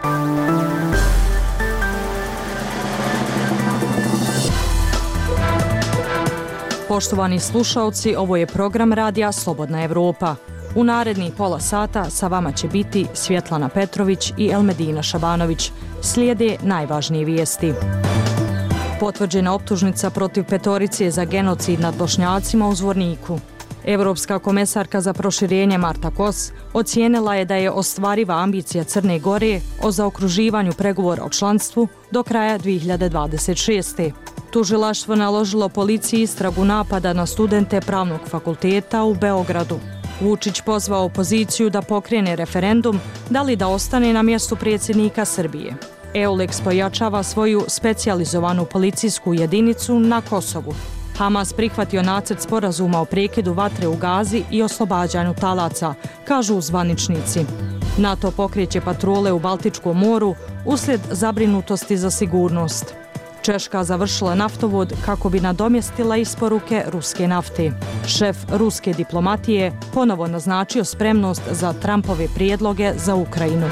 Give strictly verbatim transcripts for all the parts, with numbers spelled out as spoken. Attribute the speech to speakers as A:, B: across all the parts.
A: Poštovani slušaoci, ovo je program radija Slobodna Evropa. U narednih pola sata sa vama će biti Svjetlana Petrović i Elmedina Šabanović. Slijede najvažnije vijesti. Potvrđena optužnica protiv petorice za genocid nad Bošnjacima u Zvorniku. Evropska komesarka za proširenje Marta Kos ocijenila je da je ostvariva ambicija Crne Gore o zaokruživanju pregovora o članstvu do kraja dvije hiljade dvadeset šeste. Tužilaštvo naložilo policiji istragu napada na studente Pravnog fakulteta u Beogradu. Vučić pozvao opoziciju da pokrene referendum da li da ostane na mjestu predsjednika Srbije. EULEX pojačava svoju specijalizovanu policijsku jedinicu na Kosovu. Hamas prihvatio nacrt sporazuma o prekidu vatre u Gazi i oslobađanju talaca, kažu zvaničnici. NATO pokreće patrole u Baltičkom moru uslijed zabrinutosti za sigurnost. Češka završila naftovod kako bi nadomjestila isporuke ruske nafte. Šef ruske diplomatije ponovo naznačio spremnost za Trumpove prijedloge za Ukrajinu.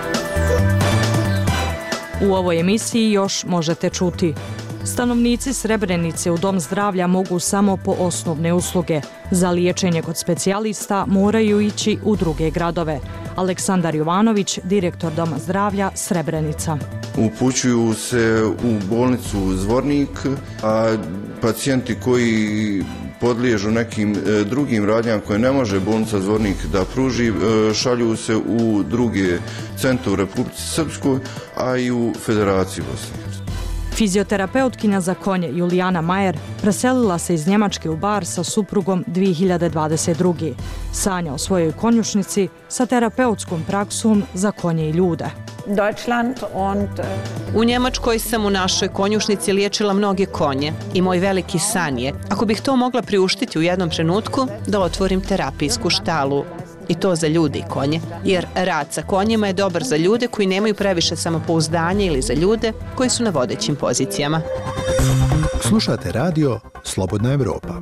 A: U ovoj emisiji još možete čuti. Stanovnici Srebrenice u dom zdravlja mogu samo po osnovne usluge. Za liječenje kod specijalista moraju ići u druge gradove. Aleksandar Jovanović, direktor doma zdravlja Srebrenica.
B: Upućuju se u bolnicu Zvornik, a pacijenti koji podliježu nekim drugim radnjama koje ne može bolnica Zvornik da pruži, šalju se u druge centre u Republici Srpskoj, a i u Federaciji Bosne.
A: Fizioterapeutkinja za konje Julijana Majer preselila se iz Njemačke u Bar sa suprugom dvije hiljade dvadeset druge. Sanja o svojoj konjušnici sa terapeutskom praksom za konje i ljude.
C: U Njemačkoj sam u našoj konjušnici liječila mnoge konje i moj veliki san je, ako bih to mogla priuštiti u jednom trenutku, da otvorim terapijsku štalu. I to za ljude i konje, jer rad sa konjima je dobar za ljude koji nemaju previše samopouzdanja ili za ljude koji su na vodećim pozicijama.
D: Slušate radio Slobodna Evropa.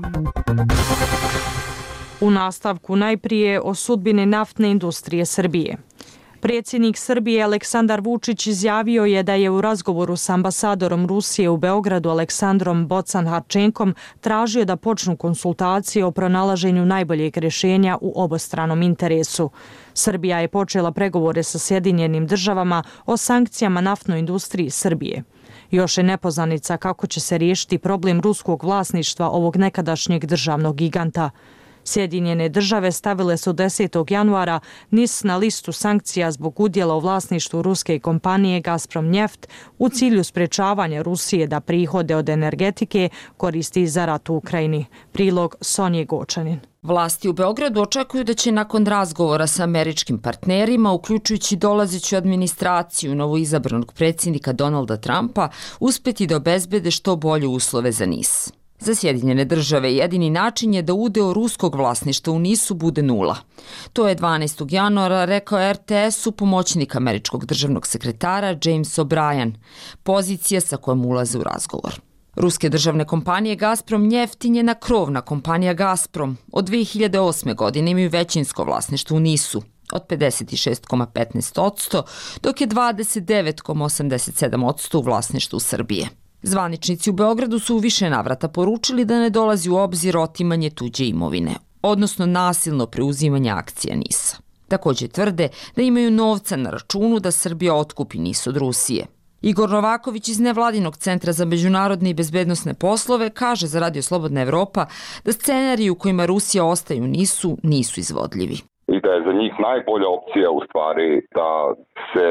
A: U nastavku najprije o sudbini naftne industrije Srbije. Predsjednik Srbije Aleksandar Vučić izjavio je da je u razgovoru s ambasadorom Rusije u Beogradu Aleksandrom Bocan-Harčenkom tražio da počnu konsultacije o pronalaženju najboljeg rješenja u obostranom interesu. Srbija je počela pregovore sa Sjedinjenim državama o sankcijama naftnoj industriji Srbije. Još je nepoznanica kako će se riješiti problem ruskog vlasništva ovog nekadašnjeg državnog giganta. Sjedinjene države stavile su desetog januara N I S na listu sankcija zbog udjela u vlasništvu ruske kompanije Gazprom Njeft u cilju sprečavanja Rusije da prihode od energetike koristi za rat u Ukrajini. Prilog Sonje Gočanin.
E: Vlasti u Beogradu očekuju da će nakon razgovora sa američkim partnerima, uključujući dolazeću administraciju novoizabranog predsjednika Donalda Trumpa, uspjeti da obezbede što bolje uslove za N I S. Za Sjedinjene države jedini način je da udeo ruskog vlasništva u N I S-u bude nula. To je dvanaestog januara rekao R T S-u pomoćnik američkog državnog sekretara James O'Brien, pozicija sa kojom ulaze u razgovor. Ruske državne kompanije Gazprom Njeft i njena krovna kompanija Gazprom od dvije hiljade osme. godine imaju većinsko vlasništvo u N I S-u od pedeset šest zarez petnaest posto, dok je dvadeset devet zarez osamdeset sedam posto u vlasništvu Srbije. Zvaničnici u Beogradu su u više navrata poručili da ne dolazi u obzir otimanje tuđe imovine, odnosno nasilno preuzimanje akcija N I S-a. Također tvrde da imaju novca na računu da Srbija otkupi N I S od Rusije. Igor Novaković iz Nevladinog centra za međunarodne i bezbednosne poslove kaže za Radio Slobodna Evropa da scenariji u kojima Rusija ostaje u N I S-u nisu izvodljivi.
F: I da je za njih najbolja opcija u stvari da se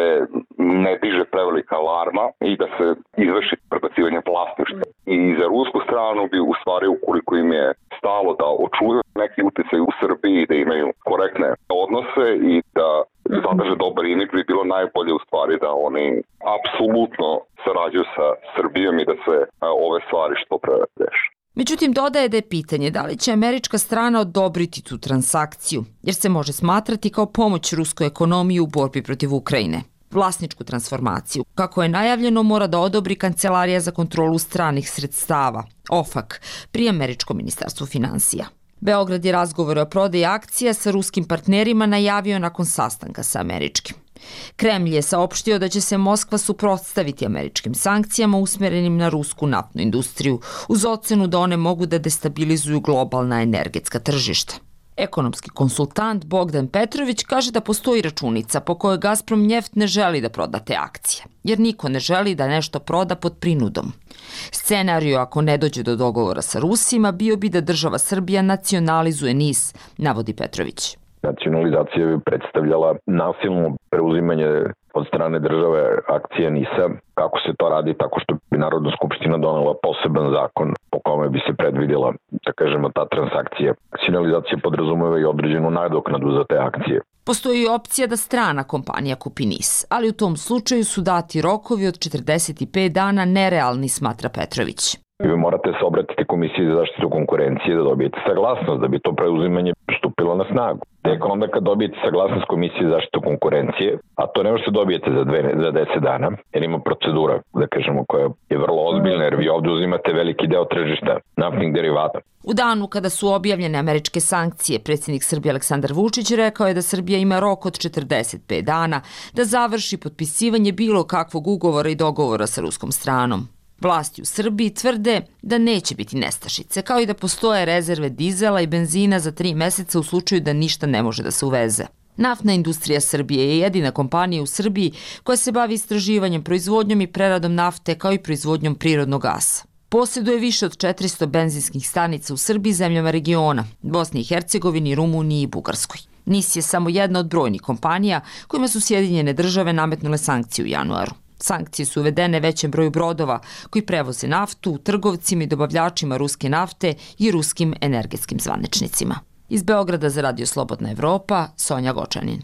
F: ne diže prevelika alarma i da se izvrši prebacivanje vlasništva. I za rusku stranu bi u stvari, ukoliko im je stalo da očuvaju neki utjecaj u Srbiji, da imaju korektne odnose i da zadrže dobar imidž, bi bilo najbolje u stvari da oni apsolutno sarađuju sa Srbijom i da se ove stvari što pre reše.
E: Međutim, dodaje da je pitanje da li će američka strana odobriti tu transakciju, jer se može smatrati kao pomoć ruskoj ekonomiji u borbi protiv Ukrajine. Vlasničku transformaciju, kako je najavljeno, mora da odobri Kancelarija za kontrolu stranih sredstava, O F A C, pri Američkom ministarstvu finansija. Beograd je razgovore o prodaji akcija sa ruskim partnerima najavio nakon sastanka sa američkim. Kremlj je saopštio da će se Moskva suprotstaviti američkim sankcijama usmerenim na rusku naftnu industriju, uz ocenu da one mogu da destabilizuju globalna energetska tržišta. Ekonomski konsultant Bogdan Petrović kaže da postoji računica po kojoj Gazprom Njeft ne želi da proda te akcije, jer niko ne želi da nešto proda pod prinudom. Scenariju ako ne dođe do dogovora sa Rusima bio bi da država Srbija nacionalizuje N I S, navodi Petrović.
G: Nacionalizacija bi predstavljala nasilno preuzimanje od strane države akcije N I S-a. Kako se to radi? Tako što bi Narodna skupština donela poseban zakon po kome bi se predvidjela, da kažemo, ta transakcija. Nacionalizacija podrazumeva i određenu nadoknadu za te akcije.
E: Postoji opcija da strana kompanija kupi N I S, ali u tom slučaju su dati rokovi od četrdeset pet dana nerealni, smatra Petrović.
G: Vi morate se obratiti Komisiji za zaštitu konkurencije da dobijete saglasnost da bi to preuzimanje stupilo na snagu. Tek onda kad dobijete saglasnost Komisije za zaštitu konkurencije, a to ne možete dobijete za, dve, za deset dana, jer ima procedura, da kažemo, koja je vrlo ozbiljna, jer vi ovdje uzimate veliki deo tržišta naftnih derivata.
E: U danu kada su objavljene američke sankcije, predsjednik Srbije Aleksandar Vučić rekao je da Srbija ima rok od četrdeset pet dana da završi potpisivanje bilo kakvog ugovora i dogovora sa ruskom stranom. Vlasti u Srbiji tvrde da neće biti nestašice, kao i da postoje rezerve dizela i benzina za tri meseca u slučaju da ništa ne može da se uveze. Naftna industrija Srbije je jedina kompanija u Srbiji koja se bavi istraživanjem, proizvodnjom i preradom nafte, kao i proizvodnjom prirodnog gasa. Posjeduje više od četiristo benzinskih stanica u Srbiji, zemljama regiona, Bosni i Hercegovini, Rumuniji i Bugarskoj. N I S je samo jedna od brojnih kompanija kojima su Sjedinjene države nametnule sankcije u januaru. Sankcije su uvedene većem broju brodova koji prevoze naftu, trgovcima i dobavljačima ruske nafte i ruskim energetskim zvaničnicima. Iz Beograda za Radio Slobodna Evropa, Sonja Gočanin.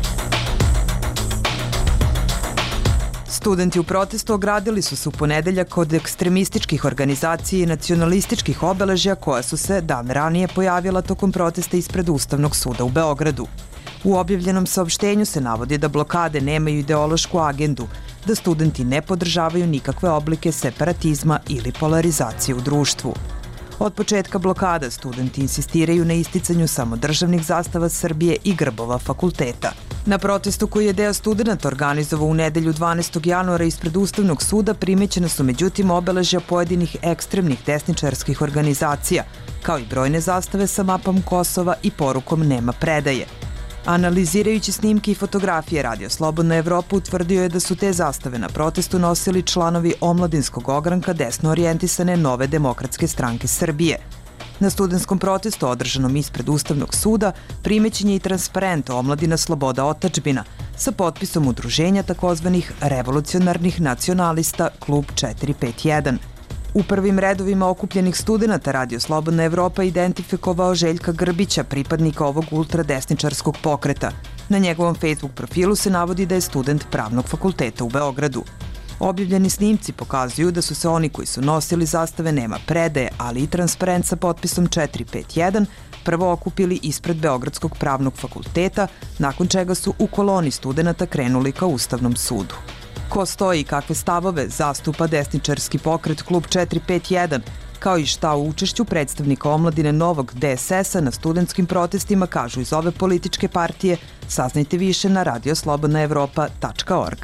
H: Studenti u protestu ogradili su se u ponedeljak od ekstremističkih organizacija i nacionalističkih obeležja koja su se dan ranije pojavila tokom protesta ispred Ustavnog suda u Beogradu. U objavljenom saopštenju se navodi da blokade nemaju ideološku agendu, da studenti ne podržavaju nikakve oblike separatizma ili polarizacije u društvu. Od početka blokada studenti insistiraju na isticanju samo državnih zastava Srbije i grbova fakulteta. Na protestu koji je deo studenta organizovao u nedelju dvanaestog januara ispred Ustavnog suda primećena su međutim obeležja pojedinih ekstremnih desničarskih organizacija, kao i brojne zastave sa mapom Kosova i porukom nema predaje. Analizirajući snimke i fotografije, Radio Slobodna Evropa utvrdio je da su te zastave na protestu nosili članovi omladinskog ogranka desno orijentisane Nove demokratske stranke Srbije. Na studentskom protestu održanom ispred Ustavnog suda primećen je i transparent Omladina sloboda otadžbina sa potpisom udruženja takozvanih revolucionarnih nacionalista Klub četiri pet jedan. U prvim redovima okupljenih studenta Radio Slobodna Evropa identifikovao Željka Grbića, pripadnika ovog ultradesničarskog pokreta. Na njegovom Facebook profilu se navodi da je student Pravnog fakulteta u Beogradu. Objavljeni snimci pokazuju da su se oni koji su nosili zastave nema predaje, ali i transparent sa potpisom četiri pet jedan, prvo okupili ispred Beogradskog Pravnog fakulteta, nakon čega su u koloni studenta krenuli ka Ustavnom sudu. Ko stoji i kakve stavove zastupa desničarski pokret Klub četiri pet jedan, kao i šta u učešću predstavnika omladine novog D S S-a na studentskim protestima kažu iz ove političke partije, saznajte više na radio slobodna evropa tačka org.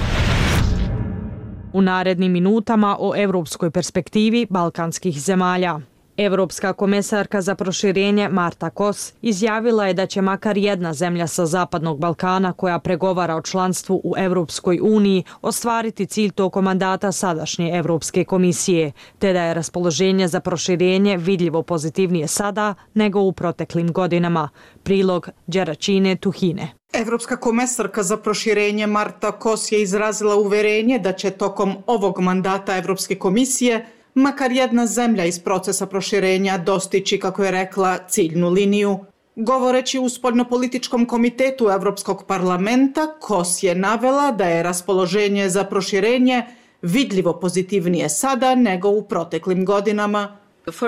A: U narednim minutama o evropskoj perspektivi balkanskih zemalja. Evropska komesarka za proširenje Marta Kos izjavila je da će makar jedna zemlja sa Zapadnog Balkana koja pregovara o članstvu u Evropskoj uniji ostvariti cilj tokom mandata sadašnje Evropske komisije, te da je raspoloženje za proširenje vidljivo pozitivnije sada nego u proteklim godinama. Prilog Đeračine Tuhine.
I: Evropska komesarka za proširenje Marta Kos je izrazila uverenje da će tokom ovog mandata Evropske komisije makar jedna zemlja iz procesa proširenja dostići, kako je rekla, ciljnu liniju. Govoreći u spoljnopolitičkom komitetu Evropskog parlamenta, Kos je navela da je raspoloženje za proširenje vidljivo pozitivnije sada nego u proteklim godinama.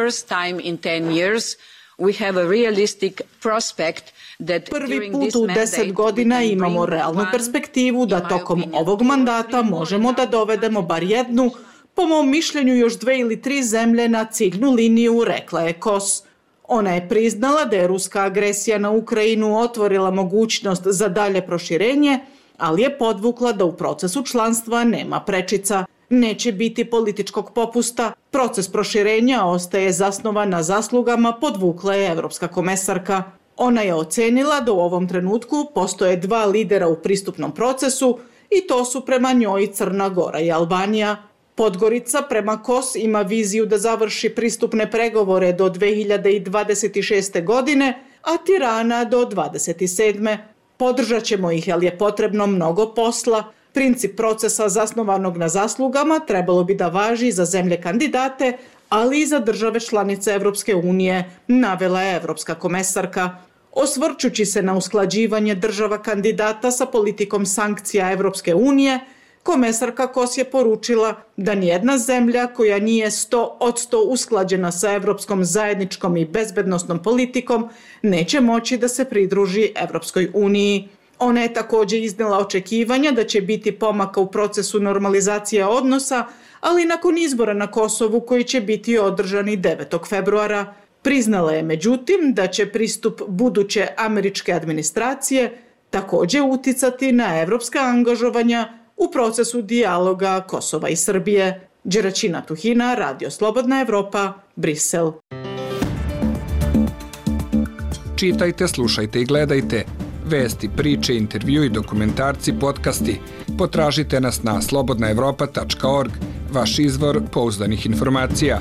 I: Prvi put u deset godina imamo realnu perspektivu da tokom ovog mandata možemo da dovedemo bar jednu, po mom mišljenju još dve ili tri zemlje na ciljnu liniju, rekla je Kos. Ona je priznala da je ruska agresija na Ukrajinu otvorila mogućnost za dalje proširenje, ali je podvukla da u procesu članstva nema prečica. Neće biti političkog popusta, proces proširenja ostaje zasnovan na zaslugama, podvukla je evropska komesarka. Ona je ocenila da u ovom trenutku postoje dva lidera u pristupnom procesu i to su prema njoj Crna Gora i Albanija. Podgorica prema Kos ima viziju da završi pristupne pregovore do dve hiljade dvadeset šeste. godine, a Tirana do dvadeset sedme. Podržat ćemo ih, ali je potrebno mnogo posla. Princip procesa zasnovanog na zaslugama trebalo bi da važi za zemlje kandidate, ali i za države članice Evropske unije, navela je evropska komesarka. Osvrćući se na usklađivanje država kandidata sa politikom sankcija Evropske unije, komesarka Kos je poručila da nijedna zemlja koja nije sto od sto usklađena sa evropskom zajedničkom i bezbednosnom politikom neće moći da se pridruži Evropskoj uniji. Ona je također iznela očekivanja da će biti pomaka u procesu normalizacije odnosa, ali nakon izbora na Kosovu koji će biti održani devetog februara. Priznala je međutim da će pristup buduće američke administracije također uticati na evropska angažovanja u procesu dijaloga Kosova i Srbije. Đeračina Tuhina, Radio Slobodna Evropa, Brisel.
J: Čitajte, slušajte i gledajte. Vesti, priče, intervjui, dokumentarci, podcasti. Potražite nas na slobodna evropa tačka org, vaš izvor pouzdanih informacija.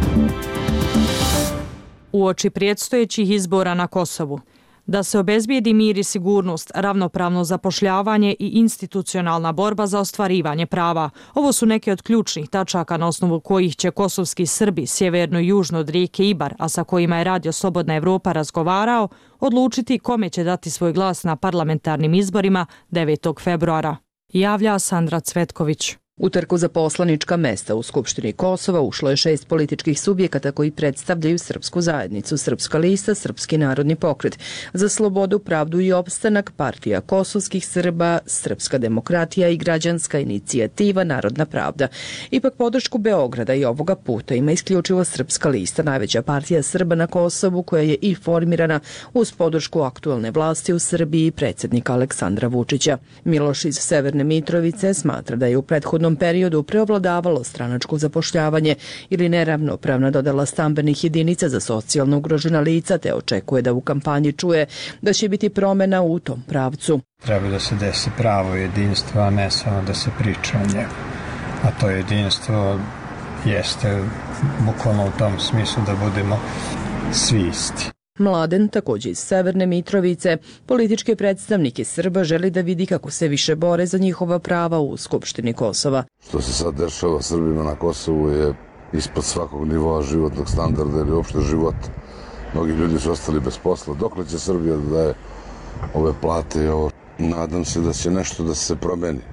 A: Uoči predstojećih izbora na Kosovu, da se obezbijedi mir i sigurnost, ravnopravno zapošljavanje i institucionalna borba za ostvarivanje prava. Ovo su neke od ključnih tačaka na osnovu kojih će kosovski Srbi sjeverno i južno od rijeke Ibar, a sa kojima je Radio Slobodna Evropa razgovarao, odlučiti kome će dati svoj glas na parlamentarnim izborima devetog februara. Javlja Sandra Cvetković.
K: U trku za poslanička mesta u Skupštini Kosova ušlo je šest političkih subjekata koji predstavljaju srpsku zajednicu: Srpska lista, Srpski narodni pokret za slobodu, pravdu i opstanak, Partija kosovskih Srba, Srpska demokratija i građanska inicijativa Narodna pravda. Ipak podršku Beograda i ovoga puta ima isključivo Srpska lista, najveća partija Srba na Kosovu, koja je i formirana uz podršku aktualne vlasti u Srbiji i predsjednika Aleksandra Vučića. Miloš iz Severne Mitrovice smatra da je u prethodnom periodu preovladavalo stranačko zapošljavanje ili neravnopravna dodala stambenih jedinica za socijalno ugrožena lica, te očekuje da u kampanji čuje da će biti promjena u tom pravcu.
L: Treba da se desi pravo jedinstvo, a ne samo da se priča o njemu. A to jedinstvo jeste bukvalno u tom smislu da budemo svi isti.
K: Mladen, također iz Severne Mitrovice, političke predstavnike Srba želi da vidi kako se više bore za njihova prava u Skupštini Kosova.
M: Što se sad dešava Srbima na Kosovu je ispod svakog nivoa životnog standarda ili uopšte života. Mnogi ljudi su ostali bez posla. Dokle će Srbija da daje ove plate i ovo? Nadam se da će nešto da se promeni.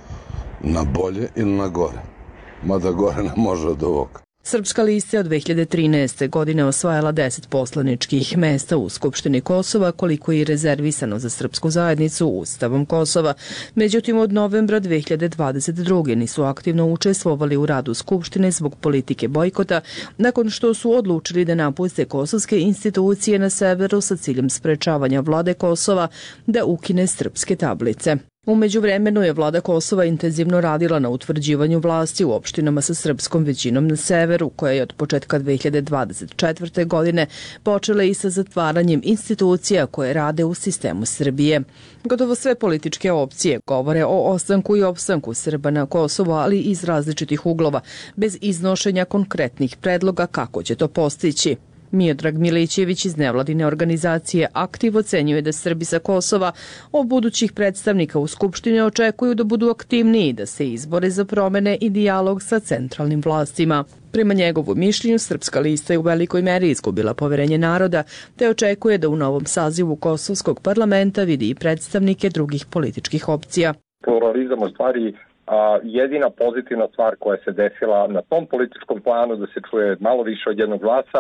M: Na bolje ili na gore. Mada gore ne može od ovoga.
K: Srpska lista je od dve hiljade trinaeste. godine osvajala deset poslaničkih mesta u Skupštini Kosova, koliko je rezervisano za srpsku zajednicu Ustavom Kosova. Međutim, od novembra dve hiljade dvadeset druge. nisu aktivno učestvovali u radu Skupštine zbog politike bojkota, nakon što su odlučili da napuste kosovske institucije na severu sa ciljem sprečavanja vlade Kosova da ukine srpske tablice. U međuvremenu je vlada Kosova intenzivno radila na utvrđivanju vlasti u opštinama sa srpskom većinom na severu, koja je od početka dve hiljade dvadeset četvrte. godine počela i sa zatvaranjem institucija koje rade u sistemu Srbije. Gotovo sve političke opcije govore o ostanku i opstanku Srba na Kosovu, ali iz različitih uglova, bez iznošenja konkretnih predloga kako će to postići. Miodrag Milićević iz nevladine organizacije Aktiv ocenjuje da Srbi sa Kosova od budućih predstavnika u Skupštini očekuju da budu aktivniji, da se izbore za promene i dijalog sa centralnim vlastima. Prema njegovu mišljenju, Srpska lista je u velikoj meri izgubila poverenje naroda, te očekuje da u novom sazivu Kosovskog parlamenta vidi i predstavnike drugih političkih opcija.
N: Pluralizam u stvari a, jedina pozitivna stvar koja se desila na tom političkom planu, da se čuje malo više od jednog glasa,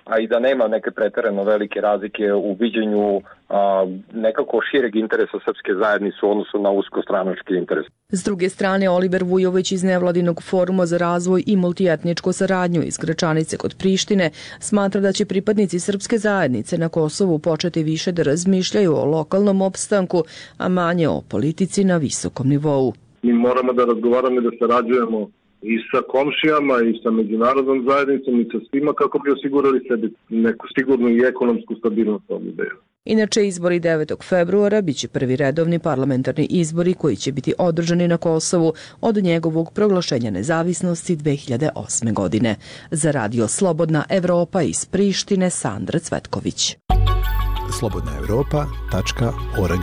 N: a i da nema neke preterano velike razlike u viđenju a, nekako šireg interesa srpske zajednice u odnosu na uskostranački interes.
K: S druge strane, Oliver Vujović iz Nevladinog foruma za razvoj i multietničku saradnju iz Gračanice kod Prištine smatra da će pripadnici srpske zajednice na Kosovu početi više da razmišljaju o lokalnom opstanku, a manje o politici na visokom nivou.
O: Mi moramo da razgovaramo i da sarađujemo i sa komšijama i sa međunarodnom zajednicom i sa svima kako bi osigurali sebi neku sigurnu i ekonomsku stabilnost ovdje.
K: Inače, izbori devetog februara biće prvi redovni parlamentarni izbori koji će biti održani na Kosovu od njegovog proglašenja nezavisnosti dve hiljade osme. godine. Za radio Slobodna Evropa iz Prištine, Sandra Cvetković.
D: slobodna evropa tačka org.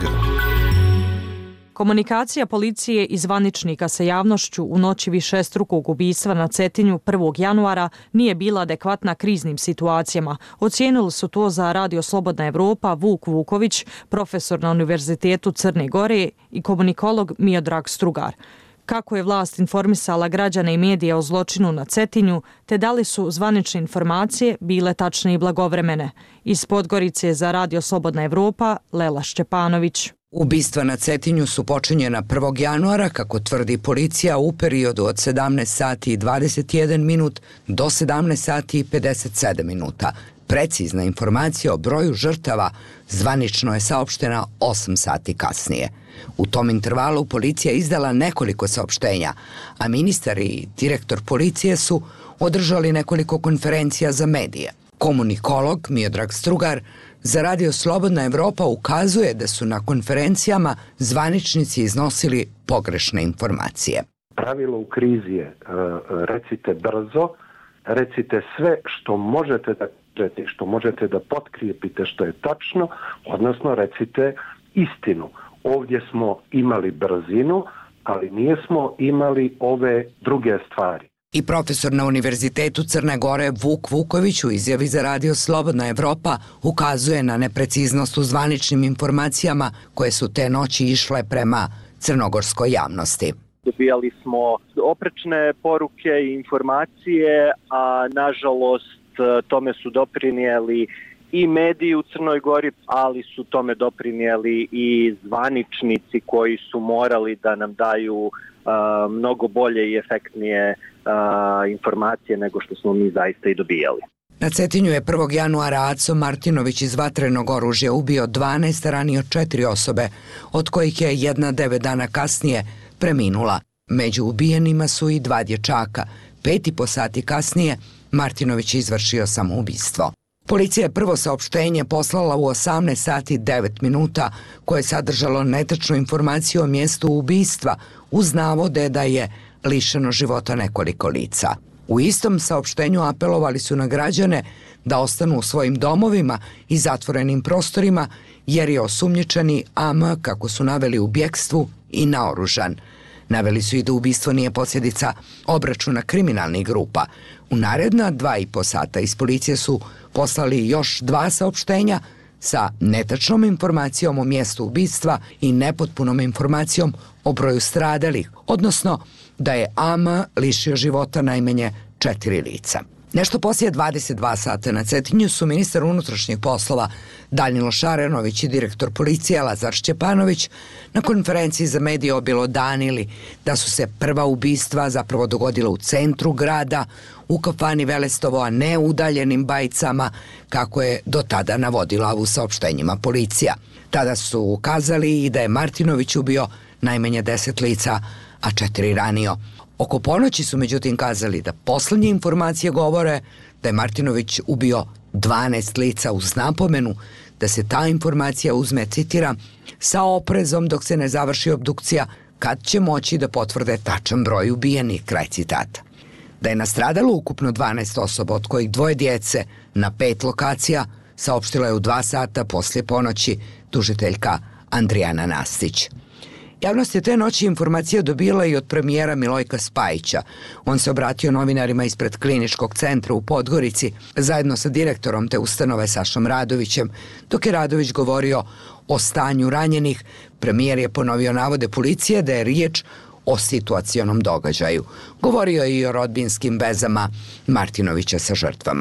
A: Komunikacija policije i zvaničnika sa javnošću u noći višestrukog ubistva na Cetinju prvog januara nije bila adekvatna kriznim situacijama. Ocijenili su to za radio Slobodna Evropa Vuk Vuković, profesor na Univerzitetu Crne Gore i komunikolog Miodrag Strugar. Kako je vlast informisala građane i medije o zločinu na Cetinju, te da li su zvanične informacije bile tačne i blagovremene. Iz Podgorice za radio Slobodna Evropa, Lela Šćepanović.
P: Ubistva na Cetinju su počinjena prvog januara, kako tvrdi policija, u periodu od sedamnaest sati i dvadeset jedan minut do sedamnaest sati i pedeset sedam minuta. Precizna informacija o broju žrtava zvanično je saopštena osam sati kasnije. U tom intervalu policija izdala nekoliko saopštenja, a ministar i direktor policije su održali nekoliko konferencija za medije. Komunikolog Miodrag Strugar za radio Slobodna Evropa ukazuje da su na konferencijama zvaničnici iznosili pogrešne informacije.
Q: Pravilo u krizi je recite brzo, recite sve što možete da kažete, što možete da potkrijepite što je tačno, odnosno recite istinu. Ovdje smo imali brzinu, ali nismo imali ove druge stvari.
P: I profesor na Univerzitetu Crne Gore Vuk Vuković u izjavi za radio Slobodna Evropa ukazuje na nepreciznost u zvaničnim informacijama koje su te noći išle prema crnogorskoj javnosti.
R: Dobijali smo oprečne poruke i informacije, a nažalost tome su doprinijeli i mediji u Crnoj Gori, ali su tome doprinijeli i zvaničnici koji su morali da nam daju a, mnogo bolje i efektnije a, informacije nego što smo mi zaista i dobijali.
P: Na Cetinju je prvog januara Aco Martinović iz vatrenog oružja ubio dvanaest, a ranio četiri osobe, od kojih je jedna devet dana kasnije preminula. Među ubijenima su i dva dječaka. Pet i po sati kasnije Martinović je izvršio samoubistvo. Policija je prvo saopštenje poslala u osamnaest sati i devet minuta, koje je sadržalo netačnu informaciju o mjestu ubistva uz navode da je lišeno života nekoliko lica. U istom saopštenju apelovali su na građane da ostanu u svojim domovima i zatvorenim prostorima, jer je osumnjičeni A M, kako su naveli, u bjekstvu i naoružan. Naveli su i da ubistvo nije posljedica obračuna kriminalnih grupa. U naredna dva i po sata iz policije su poslali još dva saopštenja sa netačnom informacijom o mjestu ubistva i nepotpunom informacijom o broju stradalih, odnosno da je A M lišio života najmanje četiri lica. Nešto poslije dvadeset dva sata na Cetinju su ministar unutrašnjih poslova Danilo Šarenović i direktor policije Lazar Šćepanović na konferenciji za medije objelodanili da su se prva ubistva zapravo dogodila u centru grada, u kafani Velestovo, a ne u udaljenim Bajicama, kako je do tada navodila u saopštenjima policija. Tada su ukazali i da je Martinović ubio najmanje deset lica, a četiri ranio. Oko ponoći su međutim kazali da poslednje informacije govore da je Martinović ubio dvanaest lica, uz napomenu da se ta informacija uzme, citiram, sa oprezom dok se ne završi obdukcija, kad će moći da potvrde tačan broj ubijenih, kraj citata. Da je nastradalo ukupno dvanaest osoba, od kojih dvoje djece, na pet lokacija, saopštila je u dva sata poslije ponoći tužiteljka Andrijana Nastić. Javnost je te noći informacije dobila i od premijera Milojka Spajića. On se obratio novinarima ispred kliničkog centra u Podgorici zajedno sa direktorom te ustanove Sašom Radovićem. Dok je Radović govorio o stanju ranjenih, premijer je ponovio navode policije da je riječ o situacionom događaju. Govorio je i o rodbinskim vezama Martinovića sa žrtvama.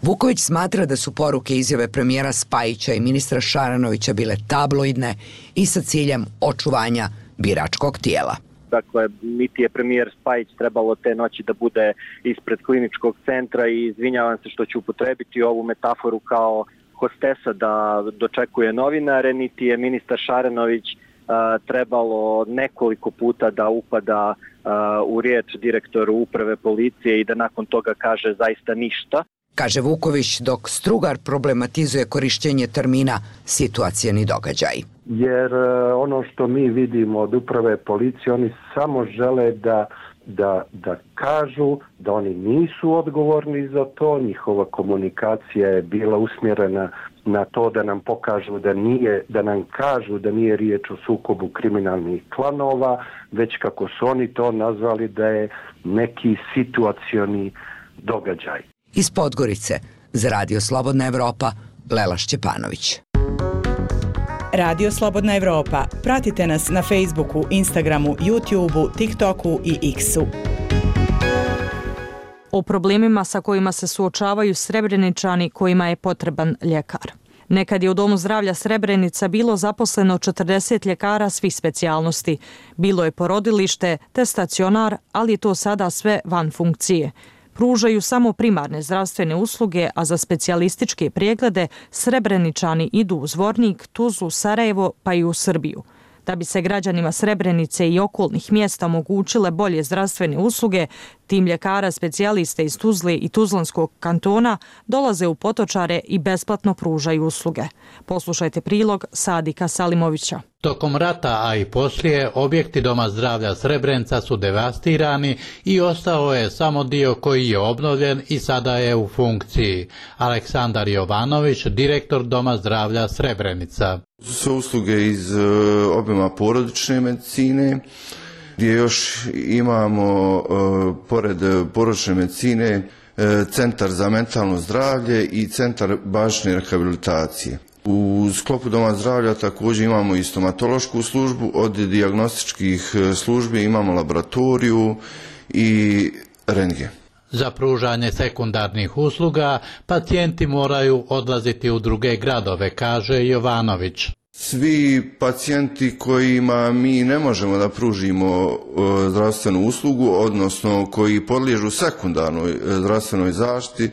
P: Vuković smatra da su poruke izjave premijera Spajića i ministra Šaranovića bile tabloidne i sa ciljem očuvanja biračkog tijela.
R: Dakle, niti je premijer Spajić trebalo te noći da bude ispred kliničkog centra i izvinjavam se što ću upotrebiti ovu metaforu kao hostesa da dočekuje novinare, niti je ministar Šaranović a, trebalo nekoliko puta da upada a, u riječ direktoru uprave policije i da nakon toga kaže zaista ništa.
P: Kaže Vuković, dok Strugar problematizuje korišćenje termina situacijeni događaj.
Q: Jer ono što mi vidimo od uprave policije, oni samo žele da, da, da kažu da oni nisu odgovorni za to, njihova komunikacija je bila usmjerena na to da nam pokažu da nije, da nam kažu da nije riječ o sukobu kriminalnih klanova, već kako su oni to nazvali da je neki situacioni događaj.
P: Iz Podgorice, za Radio Slobodna Evropa, Lela Šćepanović.
S: Radio Slobodna Evropa. Pratite nas na Facebooku, Instagramu, YouTubeu, TikToku i X-u.
A: O problemima sa kojima se suočavaju Srebreničani kojima je potreban ljekar. Nekad je u Domu zdravlja Srebrenica bilo zaposleno četrdeset ljekara svih specijalnosti. Bilo je porodilište te stacionar, ali je to sada sve van funkcije. Pružaju samo primarne zdravstvene usluge, a za specijalističke preglede Srebreničani idu u Zvornik, Tuzlu, Sarajevo pa i u Srbiju. Da bi se građanima Srebrenice i okolnih mjesta omogućile bolje zdravstvene usluge, tim ljekara specijaliste iz Tuzle i Tuzlanskog kantona dolaze u Potočare i besplatno pružaju usluge. Poslušajte prilog Sadika Salimovića.
T: Tokom rata, a i poslije, objekti Doma zdravlja Srebrenica su devastirani i ostao je samo dio koji je obnovljen i sada je u funkciji. Aleksandar Jovanović, direktor Doma zdravlja Srebrenica.
B: Sve usluge iz obima porodične medicine, gdje još imamo, pored porodične medicine, centar za mentalno zdravlje i centar bazične rehabilitacije. U sklopu Doma zdravlja također imamo i stomatološku službu, od dijagnostičkih službi imamo laboratoriju i rentgen.
T: Za pružanje sekundarnih usluga pacijenti moraju odlaziti u druge gradove, kaže Jovanović.
B: Svi pacijenti kojima mi ne možemo da pružimo zdravstvenu uslugu, odnosno koji podliježu sekundarnoj zdravstvenoj zaštiti,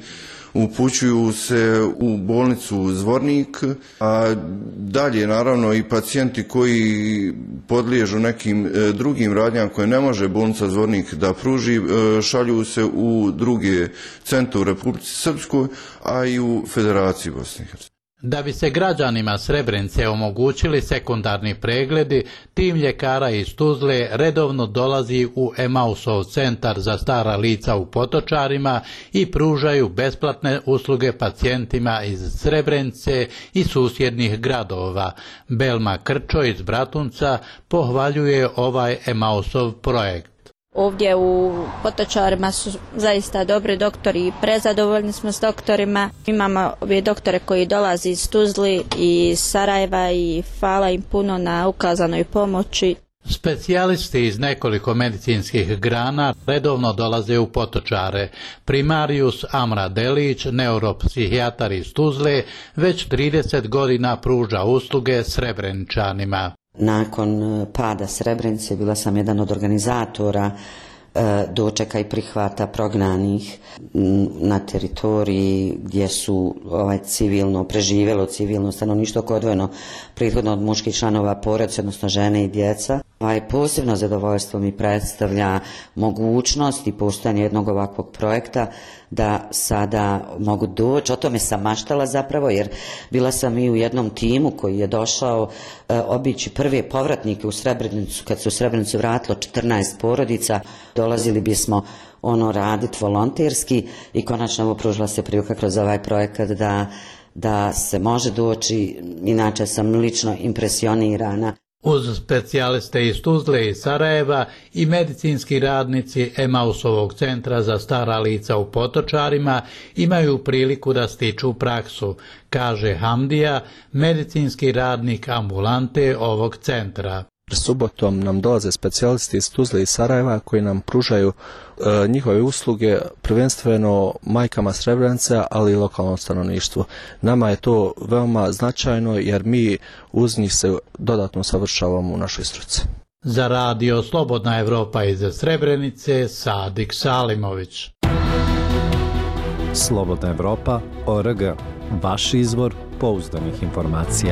B: upućuju se u bolnicu Zvornik, a dalje naravno i pacijenti koji podliježu nekim drugim radnjama koje ne može bolnica Zvornik da pruži, šalju se u druge centre u Republici Srpskoj, a i u Federaciji Bosne i Hercegovine.
T: Da bi se građanima Srebrenice omogućili sekundarni pregledi, tim ljekara iz Tuzle redovno dolazi u Emausov centar za stara lica u Potočarima i pružaju besplatne usluge pacijentima iz Srebrenice i susjednih gradova. Belma Krčo iz Bratunca pohvaljuje ovaj Emausov projekt.
U: Ovdje u Potočarima su zaista dobri doktori i prezadovoljni smo s doktorima. Imamo ove doktore koji dolaze iz Tuzli i Sarajeva i hvala im puno na ukazanoj pomoći.
T: Specijalisti iz nekoliko medicinskih grana redovno dolaze u Potočare. Primarius Amra Delić, neuropsihijatar iz Tuzle, već trideset godina pruža usluge Srebreničanima.
V: Nakon pada Srebrenice bila sam jedan od organizatora dočeka i prihvata prognanih na teritoriji gdje su ovaj, civilno preživjelo civilno stanovništvo koje je odvojeno prethodno od muških članova porodice, odnosno žene i djeca. Ovaj, posebno zadovoljstvo mi predstavlja mogućnost i postojanje jednog ovakvog projekta da sada mogu doći. O tome sam maštala zapravo, jer bila sam i u jednom timu koji je došao e, obići prve povratnike u Srebrenicu. Kad se u Srebrenicu vratilo četrnaest porodica, dolazili bismo ono raditi volonterski i konačno ovo pružila se prilika kroz ovaj projekat da, da se može doći. Inače sam lično impresionirana.
T: Uz specijaliste iz Tuzle i Sarajeva i medicinski radnici Emausovog centra za stara lica u Potočarima imaju priliku da stiču praksu, kaže Hamdija, medicinski radnik ambulante ovog centra.
C: Subotom nam dolaze specijalisti iz Tuzle i Sarajeva koji nam pružaju e, njihove usluge prvenstveno majkama Srebrenice, ali i lokalnom stanovništvu. Nama je to veoma značajno jer mi uz njih se dodatno savršavamo u našoj struci.
T: Za radio Slobodna Evropa iz Srebrenice, Sadik Salimović.
F: Slobodna Evropa, O R G, vaš izvor pouzdanih informacija.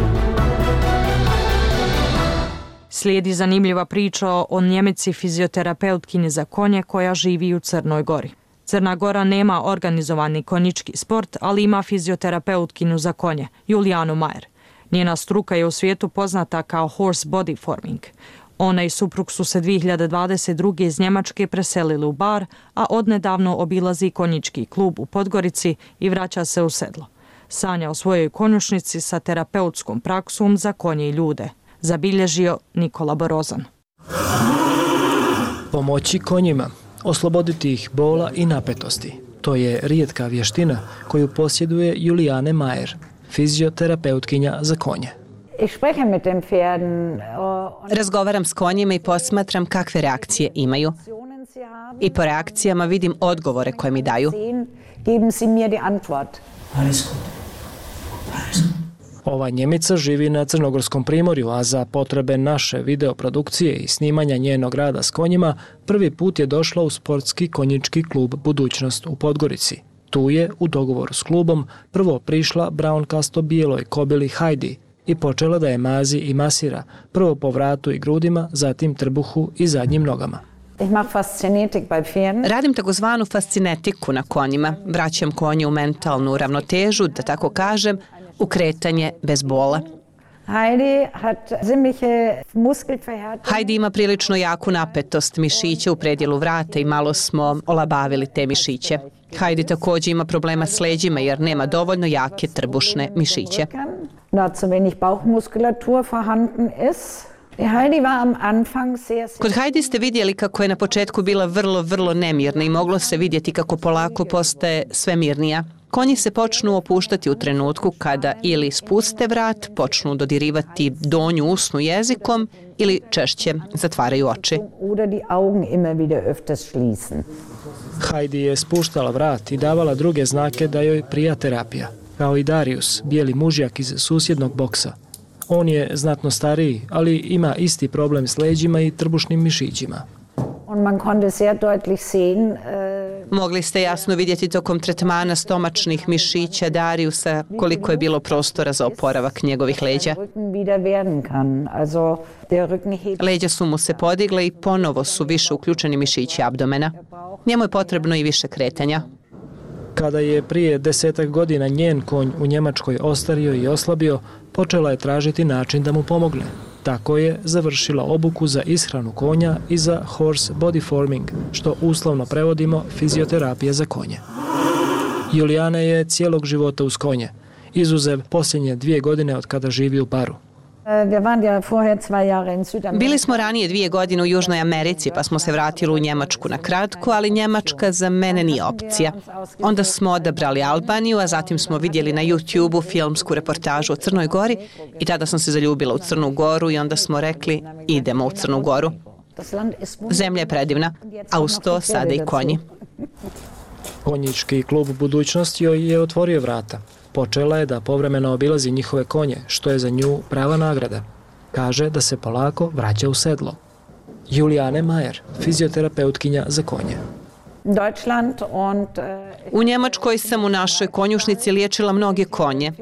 A: Slijedi zanimljiva priča o Njemici fizioterapeutkinji za konje koja živi u Crnoj Gori. Crna Gora nema organizovani konjički sport, ali ima fizioterapeutkinju za konje, Julijanu Majer. Njena struka je u svijetu poznata kao horse body forming. Ona i suprug su se dvije hiljade dvadeset druge iz Njemačke preselili u Bar, a odnedavno obilazi konjički klub u Podgorici i vraća se u sedlo. Sanja o svojoj konjušnici sa terapeutskom praksom za konje i ljude. Zabilježio Nikola Borozan.
W: Pomoći konjima, osloboditi ih bola i napetosti. To je rijetka vještina koju posjeduje Julijane Majer, fizioterapeutkinja za konje.
X: Razgovaram s konjima i posmatram kakve reakcije imaju. I po reakcijama vidim odgovore koje mi daju.
W: Ova Njemica živi na Crnogorskom primorju, a za potrebe naše videoprodukcije i snimanja njenog rada s konjima prvi put je došla u sportski konjički klub Budućnost u Podgorici. Tu je, u dogovoru s klubom, prvo prišla braunkasto bijeloj kobili Heidi i počela da je mazi i masira, prvo po vratu i grudima, zatim trbuhu i zadnjim nogama.
X: Radim takozvanu fascinetiku na konjima. Vraćam konje u mentalnu ravnotežu, da tako kažem, u kretanje bez bola. Heidi ima prilično jaku napetost mišića u predjelu vrata i malo smo olabavili te mišiće. Heidi također ima problema s leđima jer nema dovoljno jake trbušne mišiće. Kod Heidi ste vidjeli kako je na početku bila vrlo, vrlo nemirna i moglo se vidjeti kako polako postaje sve mirnija. Konji se počnu opuštati u trenutku kada ili spuste vrat, počnu dodirivati donju usnu jezikom ili češće zatvaraju oči.
W: Heidi je spuštala vrat i davala druge znake da joj prija terapija, kao i Darius, bijeli mužjak iz susjednog boksa. On je znatno stariji, ali ima isti problem s leđima i trbušnim mišićima.
X: Mogli ste jasno vidjeti tokom tretmana stomačnih mišića Dariusa koliko je bilo prostora za oporavak njegovih leđa. Leđa su mu se podigle i ponovo su više uključeni mišići abdomena. Njemu je potrebno i više kretanja.
W: Kada je prije desetak godina njen konj u Njemačkoj ostario i oslabio, počela je tražiti način da mu pomogne. Tako je završila obuku za ishranu konja i za horse body forming, što uslovno prevodimo fizioterapija za konje. Julijana je cijelog života uz konje, izuzev posljednje dvije godine od kada živi u Baru.
X: Bili smo ranije dvije godine u Južnoj Americi, pa smo se vratili u Njemačku na kratko, ali Njemačka za mene nije opcija. Onda smo odabrali Albaniju, a zatim smo vidjeli na YouTube-u filmsku reportažu o Crnoj Gori i tada sam se zaljubila u Crnu Goru i onda smo rekli idemo u Crnu Goru. Zemlja je predivna, a uz to sada i konji.
W: Konjički klub Budućnost joj je otvorio vrata. Počela je da povremeno obilazi njihove konje, što je za nju prava nagrada. Kaže da se polako vraća u sedlo. Julijane Majer, fizioterapeutkinja za konje.
X: U Njemačkoj sam u našoj konjušnici liječila mnoge konje.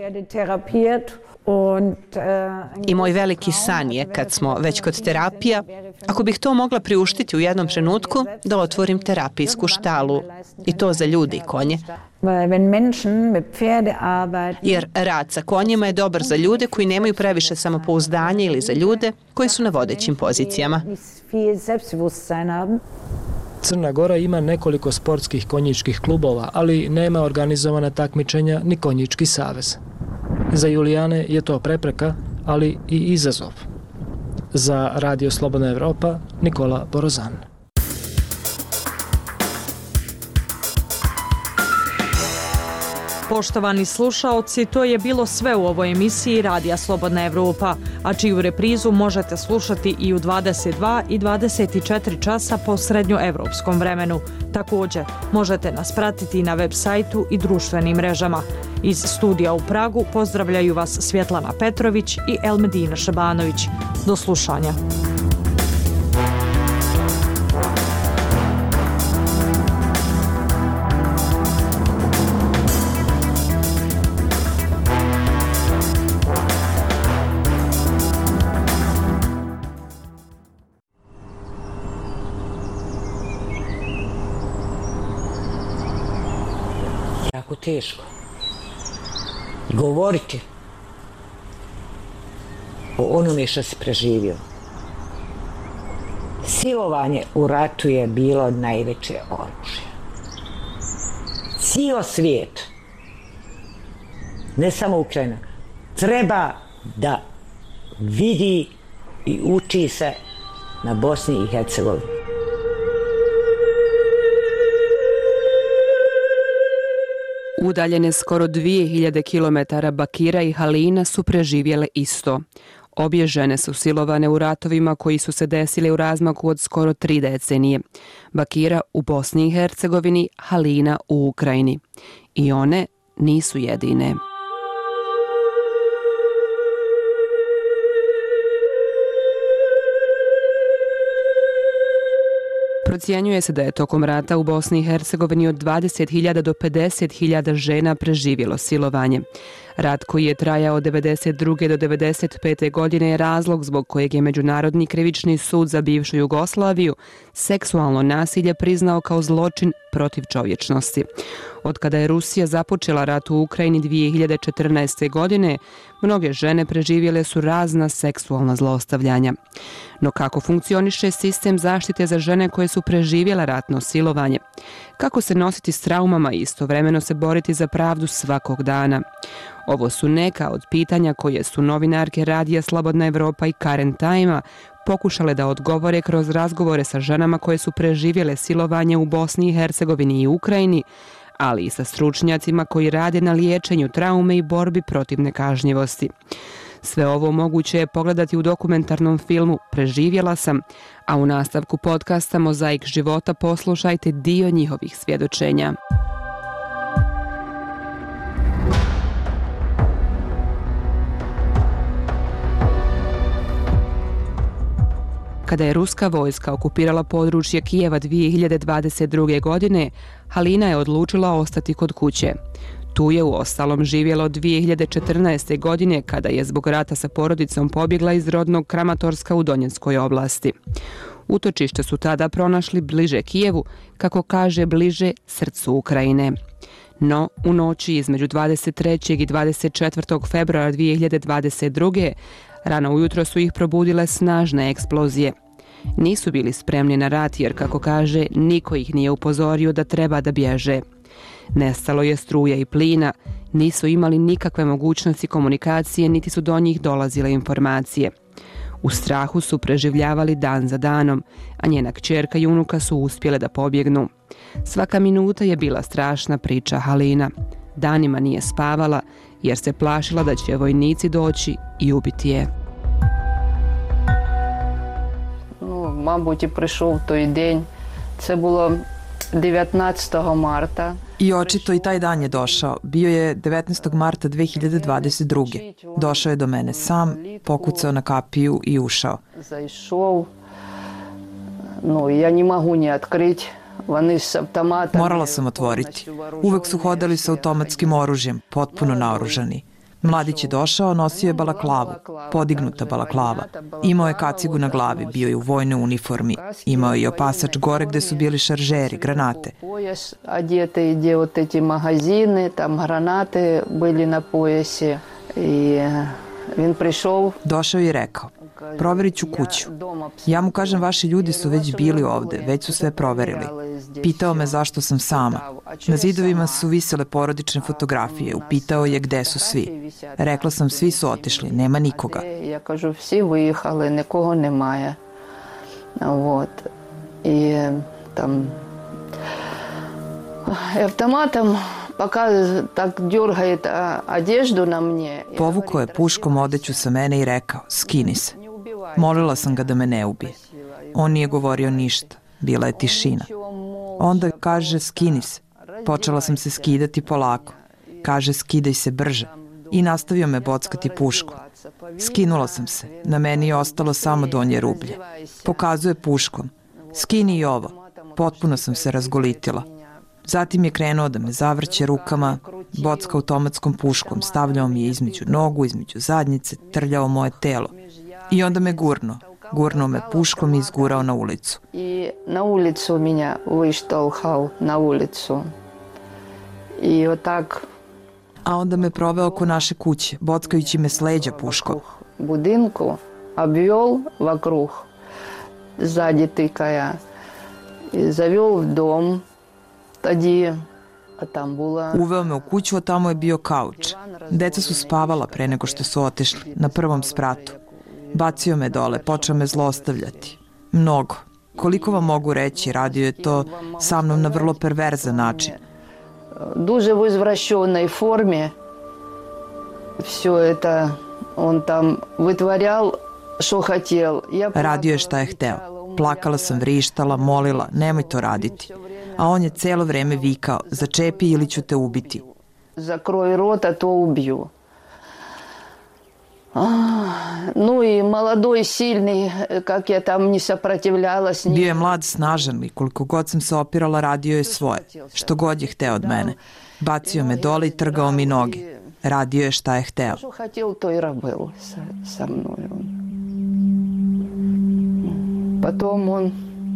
X: I moj veliki san je, kad smo već kod terapija, ako bih to mogla priuštiti u jednom trenutku, da otvorim terapijsku štalu. I to za ljudi i konje. Jer rad sa konjima je dobar za ljude koji nemaju previše samopouzdanja ili za ljude koji su na vodećim pozicijama.
W: Crna Gora ima nekoliko sportskih konjičkih klubova, ali nema organizovana takmičenja ni konjički savez. Za Julijane je to prepreka, ali i izazov. Za Radio Slobodna Evropa, Nikola Borozan.
A: Poštovani slušaoci, to je bilo sve u ovoj emisiji Radija Slobodna Evropa, a čiju reprizu možete slušati i u dvadeset dva i dvadeset četiri časa po srednjoevropskom vremenu. Također, možete nas pratiti na web sajtu i društvenim mrežama. Iz studija u Pragu pozdravljaju vas Svjetlana Petrović i Elmedina Šabanović. Do slušanja.
E: Jako teško govoriti o onome što si preživio. Silovanje u ratu je bilo najveće oružje. Cijel svijet, ne samo Ukrajina, treba da vidi i uči se na Bosni i Hercegovini.
G: Udaljene skoro dvije hiljade kilometara Bakira i Halina su preživjele isto. Obje žene su silovane u ratovima koji su se desili u razmaku od skoro tri decenije. Bakira u Bosni i Hercegovini, Halina u Ukrajini. I one nisu jedine. Procjenjuje se da je tokom rata u Bosni i Hercegovini od dvadeset hiljada do pedeset hiljada žena preživjelo silovanje. Rat koji je trajao od devedeset druge do devedeset pete godine je razlog zbog kojeg je Međunarodni krivični sud za bivšu Jugoslaviju seksualno nasilje priznao kao zločin protiv čovječnosti. Od kada je Rusija započela rat u Ukrajini dvije hiljade četrnaeste. godine, mnoge žene preživjele su razna seksualna zlostavljanja. No kako funkcioniše sistem zaštite za žene koje su preživjela ratno silovanje? Kako se nositi s traumama i istovremeno se boriti za pravdu svakog dana? Ovo su neka od pitanja koje su novinarke Radija Slobodna Evropa i Current Time-a pokušale da odgovore kroz razgovore sa ženama koje su preživjele silovanje u Bosni i Hercegovini i Ukrajini, ali i sa stručnjacima koji rade na liječenju traume i borbi protiv nekažnjivosti. Sve ovo moguće je pogledati u dokumentarnom filmu Preživjela sam, a u nastavku podcasta Mozaik života poslušajte dio njihovih svjedočenja. Kada je ruska vojska okupirala područje Kijeva dvije hiljade dvadeset druge. godine, Halina je odlučila ostati kod kuće. Tu je u ostalom živjela od dvije hiljade četrnaeste. godine kada je zbog rata sa porodicom pobjegla iz rodnog Kramatorska u Donjeckoj oblasti. Utočište su tada pronašli bliže Kijevu, kako kaže bliže srcu Ukrajine. No, u noći između dvadeset trećeg i dvadeset četvrtog februara dvije hiljade dvadeset druge. rano ujutro su ih probudile snažne eksplozije. Nisu bili spremni na rat jer, kako kaže, niko ih nije upozorio da treba da bježe. Nestalo je struje i plina, nisu imali nikakve mogućnosti komunikacije, niti su do njih dolazile informacije. U strahu su preživljavali dan za danom, a njena kćerka i unuka su uspjele da pobjegnu. Svaka minuta je bila strašna, priča Halina. Danima nije spavala jer se plašila da će vojnici doći i ubiti je.
H: Ну, мабуть, і прийшов той день. Це було devetnaestog marta.
I: I očito i taj dan je došao. Bio je devetnaestog marta dve hiljade dvadeset druge. Došao je do mene sam, pokucao na kapiju i ušao.
H: Zaišao. No, ja ne mogu ni otkriti.
I: Morala sam otvoriti. Uvek su hodali sa automatskim oružjem, potpuno naoružani. Mladić je došao, nosio je balaklavu, podignuta balaklava. Imao je kacigu na glavi, bio je u vojnoj uniformi. Imao je i opasač gore gde su bili šaržeri, granate.
H: Одеты, где вот эти магазины, там гранаты были на поясе. И он пришел.
I: Došao je i rekao, proverit ću kuću. Ja mu kažem, vaši ljudi su već bili ovde, već su sve proverili. Pitao me zašto sam sama. Na zidovima su visele porodične fotografije. Upitao je gde su svi. Rekla sam, svi su otišli, nema nikoga.
H: Ja kažu, svi vyjehali, nikogo nemaje. Вот. I tam автоматом
I: Povukao je puškom odeću sa mene i rekao, skini se. Molila sam ga da me ne ubije. On nije govorio ništa. Bila je tišina. Onda kaže, skini se. Počela sam se skidati polako. Kaže, skidaj se brže. I nastavio me bockati puškom. Skinula sam se. Na meni je ostalo samo donje rublje. Pokazuje puškom. Skini i ovo. Potpuno sam se razgolitila. Zatim je krenuo da me zavrće rukama, bocka automatskom puškom, stavljao mi je između nogu, između zadnjice, trljao moje telo. I onda me gurno. Gurnuo me puškom i izgurao na ulicu.
H: I na ulicu minja vyštolhal, na ulicu. I otak...
I: A onda me proveo oko naše kuće, bockajući me s leđa puškom.
H: Budinku обвел вокруг, сзади тыкая, и завел в дом. Тоді, а там була...
I: Uveo me u kuću, a tamo je bio kauč. Deca su spavala pre nego što su otišli, na prvom spratu. Bacio me dole, počeo me zlostavljati. Mnogo. Koliko vam mogu reći, radio je to sa mnom na vrlo perverzan način.
H: Дуже в извращенной форме все это он там вытворял, что хотел.
I: Radio je šta je hteo. Plakala sam, vrištala, molila, nemoj to raditi. A on je celo vreme vikao, začepi ili ću te ubiti.
H: Zakroj rot, a to ubiju. Ну и молодой, сильный, как я там не сопротивлялась.
I: Bio je mlad, snažan i koliko god sam se opirala, radio je svoje. Što god je hteo od mene. Bacio me dole i trgao mi noge. Radio je šta je hteo.
H: Što хотел, то и робил со мной. Потом он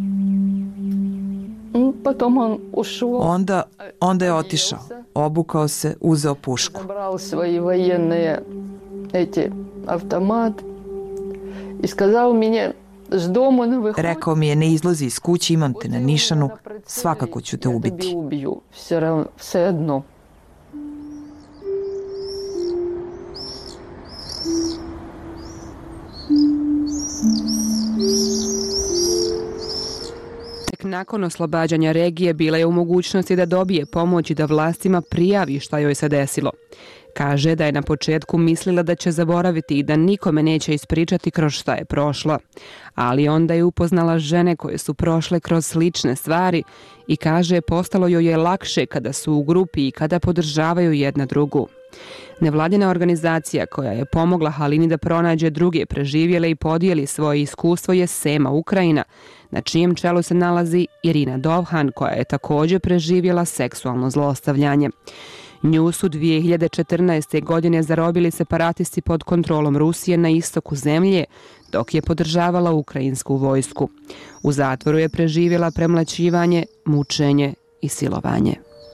H: Potom on ušao.
I: Onda, onda je otišao. Obukao se, uzeo pušku.
H: Zabral svoje vojene eti automat i skazao mi je s domu ne vyhodi.
I: Rekao mi je, ne izlazi iz kuće, imam te na nišanu, svakako ću te ubiti.
H: Ja te ubiju, sve jedno.
G: Nakon oslobađanja regije bila je u mogućnosti da dobije pomoć i da vlastima prijavi šta joj se desilo. Kaže da je na početku mislila da će zaboraviti i da nikome neće ispričati kroz šta je prošla. Ali onda je upoznala žene koje su prošle kroz slične stvari i kaže postalo joj je lakše kada su u grupi i kada podržavaju jedna drugu. Nevladina organizacija koja je pomogla Halini da pronađe druge preživjele i podijeli svoje iskustvo je Sema Ukrajina, na čijem čelu se nalazi Irina Dovhan koja je također preživjela seksualno zlostavljanje. Nju su dvije hiljade četrnaeste. godine zarobili separatisti pod kontrolom Rusije na istoku zemlje, dok je podržavala ukrajinsku vojsku. U zatvoru je preživjela premlaćivanje, mučenje i silovanje.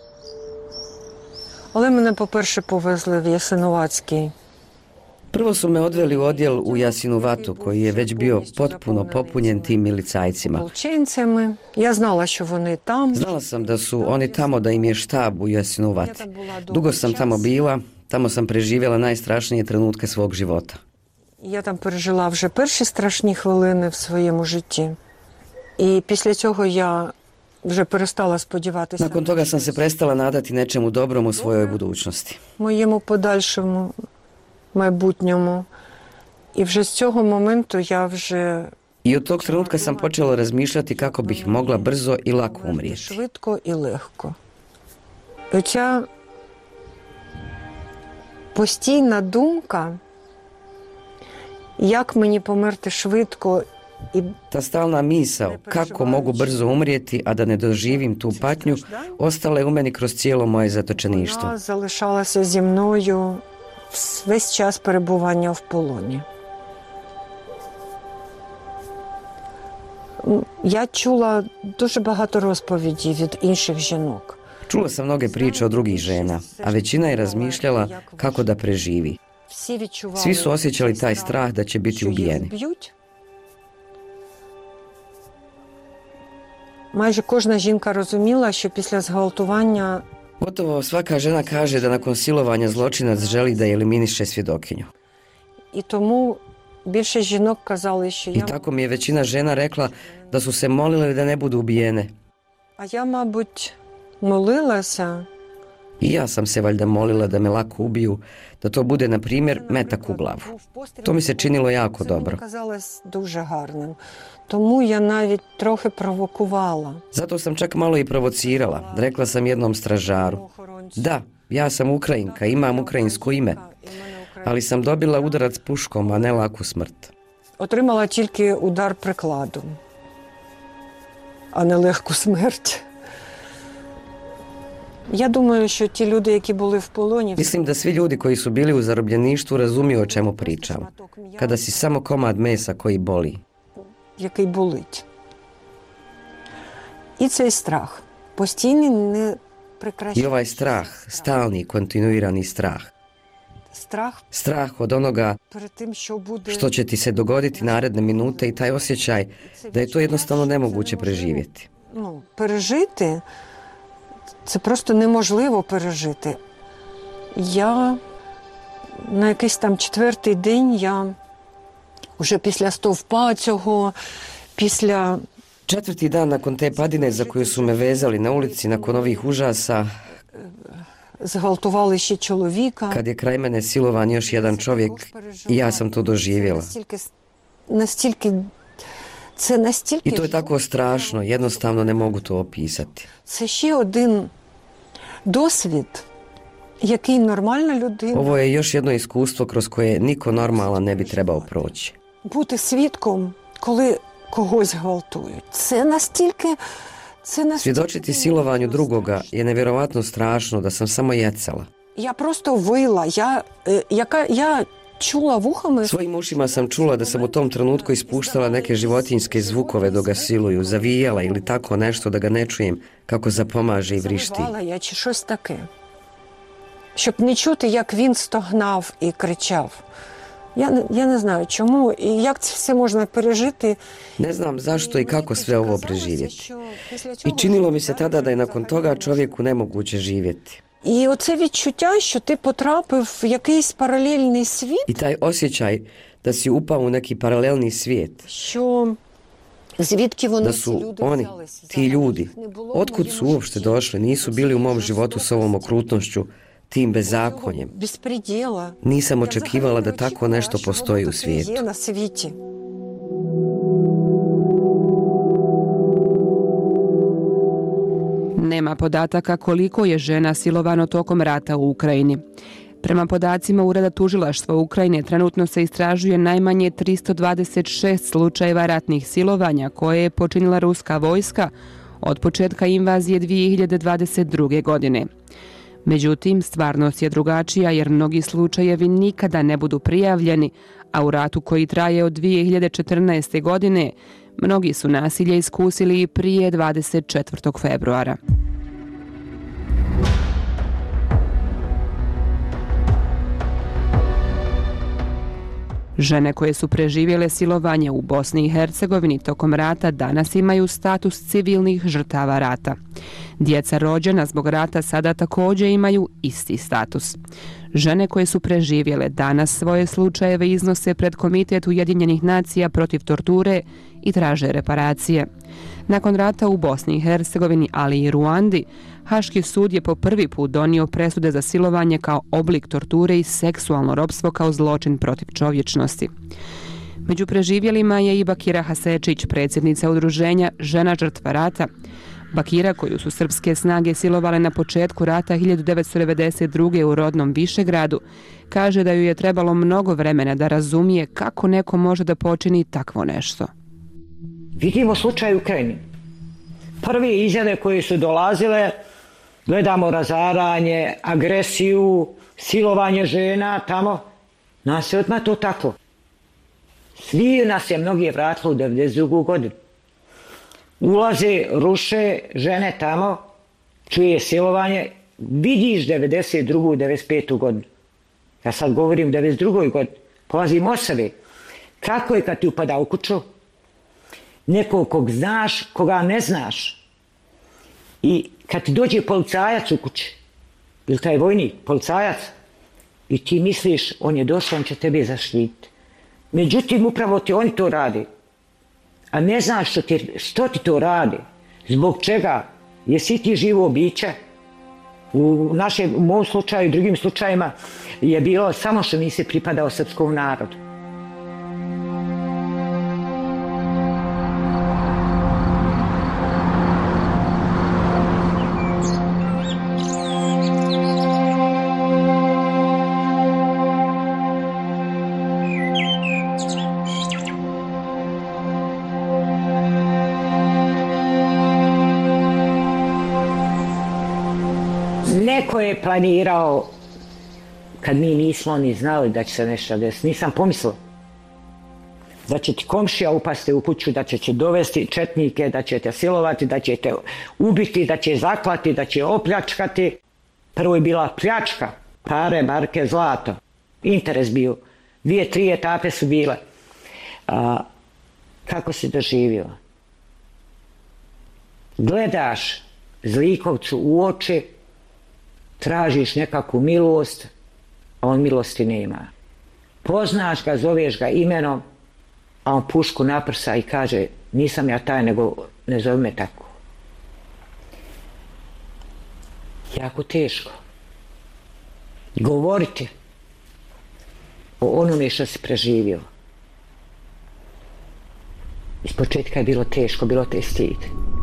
J: Але мене, по-перше, повезли в Jasenovački.
L: Prvo su me odveli u odjel u Jasinuvatu, koji je već bio potpuno popunjen tim milicajcima.
J: Ja znala što oni tam.
L: Znala sam da su oni tamo, da im je štab u Jasinuvati. Dugo sam tamo bila, tamo sam preživjela najstrašnije trenutke svog života.
J: Я там пережила вже перші страшні хвилини в своєму житті. І після цього я вже перестала сподіватися.
L: Nakon toga sam se prestala nadati nečemu dobrom u svojoj budućnosti.
J: Моєму подальшому майбутньому. І вже з цього моменту я вже
L: I od tog trenutka sam počela razmišljati kako bih mogla brzo i lako umrijeti.
J: Швидко і легко. Оця постійна думка, як мені померти швидко.
L: Ta stalna misao, kako mogu brzo umrijeti, a da ne doživim tu patnju, ostala je u meni kroz cijelo moje zatočeništvo.
J: Вона залишалася зі мною весь час перебування в полоні. Я чула дуже багато розповідей від інших жінок.
L: Čula sam mnoge priče od drugih žena, a većina je razmišljala kako da preživi. Svi su osjećali taj strah da će biti ubijeni.
J: Майже кожна жінка розуміла, що після зґвалтування
L: Gotovo svaka žena kaže da nakon silovanja zločinac želi da eliminiše svjedokinju.
J: І тому більше жінок казали, що
L: I
J: я...
L: tako mi je većina žena rekla da su se molile da ne budu ubijene.
J: А я, мабуть, молилася.
L: I ja sam se valjda molila da me lako ubiju, da to bude, na primjer, metak u glavu. To mi se činilo jako dobro.
J: Дуже гарним. Тому я навіть трохи провокувала.
L: Zato sam čak malo i provocirala. Rekla sam jednom stražaru: da, ja sam Ukrajinka, imam ukrajinsko ime, ali sam dobila udarac puškom, a ne laku smrt.
J: Отримала тільки удар прикладом, а не легку смерть. Ja думаю, що ті люди, які були в полоні...
L: Mislim da svi ljudi koji su bili u zarobljeništvu razumiju o čemu pričam. Kada si samo komad mesa koji boli.
J: Який болить. І цей страх. Постійний, не прекращаючий.
L: I ovaj strah, stalni, kontinuirani strah.
J: Strah.
L: Strah od onoga što će ti se dogoditi naredne minute i taj osjećaj da je to jednostavno nemoguće preživjeti.
J: Ну, пережити... Це просто неможливо пережити. Я на якийсь там четвертий день, я вже після стовпа цього, після...
L: Četvrti dan nakon te padine za koju su me vezali na ulici, nakon ovih užasa,
J: zґвалтували ще чоловіка.
L: Kad je kraj mene silovan još jedan čovjek i ja sam to doživjela.
J: Настільки, настільки Це настільки...
L: I to je tako strašno, jednostavno ne mogu to opisati.
J: Це ще один досвід, який нормальна людина...
L: Ovo je još jedno iskustvo kroz koje niko normalan ne bi trebao proći.
J: Бути свідком, коли когось гвалтують. Це настільки... Це настільки...
L: Svjedočiti silovanju drugoga je nevjerovatno strašno da sam samo jecala.
J: Я просто вила, я, яка, я čula vuhama...
L: Svojim ušima sam čula da sam u tom trenutku ispuštala neke životinjske zvukove dok ga siluju, zavijala ili tako nešto da ga ne čujem kako zapomaže i vrišti.
J: Завивала я чи щось таке. Щоб не чути, як він стогнав і кричав. Я не, я не знаю чому і як це все можна пережити.
L: Ne znam zašto i kako sve ovo preživjeti. I činilo mi se tada da je nakon toga čovjeku nemoguće živjeti.
J: І оце відчуття, що ти потрапив в якийсь паралельний світ.
L: I taj osjećaj da si upao u neki paralelni svijet.
J: Що звідки вони
L: da su oni, ti ljudi, otkud su uopšte došli, nisu bili u mom životu s ovom okrutnošću, tim bezakonjem. Nisam očekivala da tako nešto postoji u svijetu.
G: Nema podataka koliko je žena silovano tokom rata u Ukrajini. Prema podacima Ureda tužilaštva Ukrajine trenutno se istražuje najmanje tristo dvadeset šest slučajeva ratnih silovanja koje je počinila ruska vojska od početka invazije dvije hiljade dvadeset druge. godine. Međutim, stvarnost je drugačija jer mnogi slučajevi nikada ne budu prijavljeni, a u ratu koji traje od dvije hiljade četrnaeste. godine mnogi su nasilje iskusili i prije dvadeset četvrtog februara. Žene koje su preživjele silovanje u Bosni i Hercegovini tokom rata danas imaju status civilnih žrtava rata. Djeca rođena zbog rata sada također imaju isti status. Žene koje su preživjele danas svoje slučajeve iznose pred Komitet Ujedinjenih nacija protiv torture i traže reparacije. Nakon rata u Bosni i Hercegovini, ali i Ruandi, Haški sud je po prvi put donio presude za silovanje kao oblik torture i seksualno ropstvo kao zločin protiv čovječnosti. Među preživjelima je i Bakira Hasečić, predsjednica udruženja Žena žrtva rata. Bakira, koju su srpske snage silovale na početku rata hiljadu devetsto devedeset druge. u rodnom Višegradu, kaže da ju je trebalo mnogo vremena da razumije kako neko može da počini takvo nešto.
E: Vidimo slučaj u Ukrajini. Prvi izjave koje su dolazile, gledamo razaranje, agresiju, silovanje žena tamo. Nas je odmah to tako. Svi nas je mnogi vratili u devedeset drugu. godinu. Ulaze, ruše žene tamo, čuje silovanje, vidiš devedeset drugu. devedeset petu. godinu. Ja sad govorim devedeset drugoj. godini. Polazim od sebe. Kako je kad ti upada u kuću? Nekog kog znaš, koga ne znaš. I kad ti dođe policajac u kući, ili taj vojnik, policajac, i ti misliš, on je došao, on će tebe zaštititi. Međutim, upravo ti oni to rade. A ne znaš što ti, što ti to radi. Zbog čega? Jesi ti živo biće? U, našem, u mom slučaju i drugim slučajima je bilo samo što nisi pripadao srpskom narodu. Neko je planirao, kad mi nismo ni znali da će se nešto desiti, nisam pomislila da će ti komšija upasti u kuću, da će će dovesti četnike, da će te silovati, da će te ubiti, da će zaklati, da će opljačkati. Prvo je bila pljačka, pare, marke, zlato. Interes bio. Dvije, tri etape su bile. A, kako si doživio? Gledaš zlikovcu u oči, tražiš nekakvu milost, a on milosti nema. Poznaš ga, zoveš ga imenom, a on pušku naprsa i kaže, nisam ja taj, nego ne zove me tako. Jako teško. Govoriti o onome što si preživio. Iz početka je bilo teško, bilo te stid.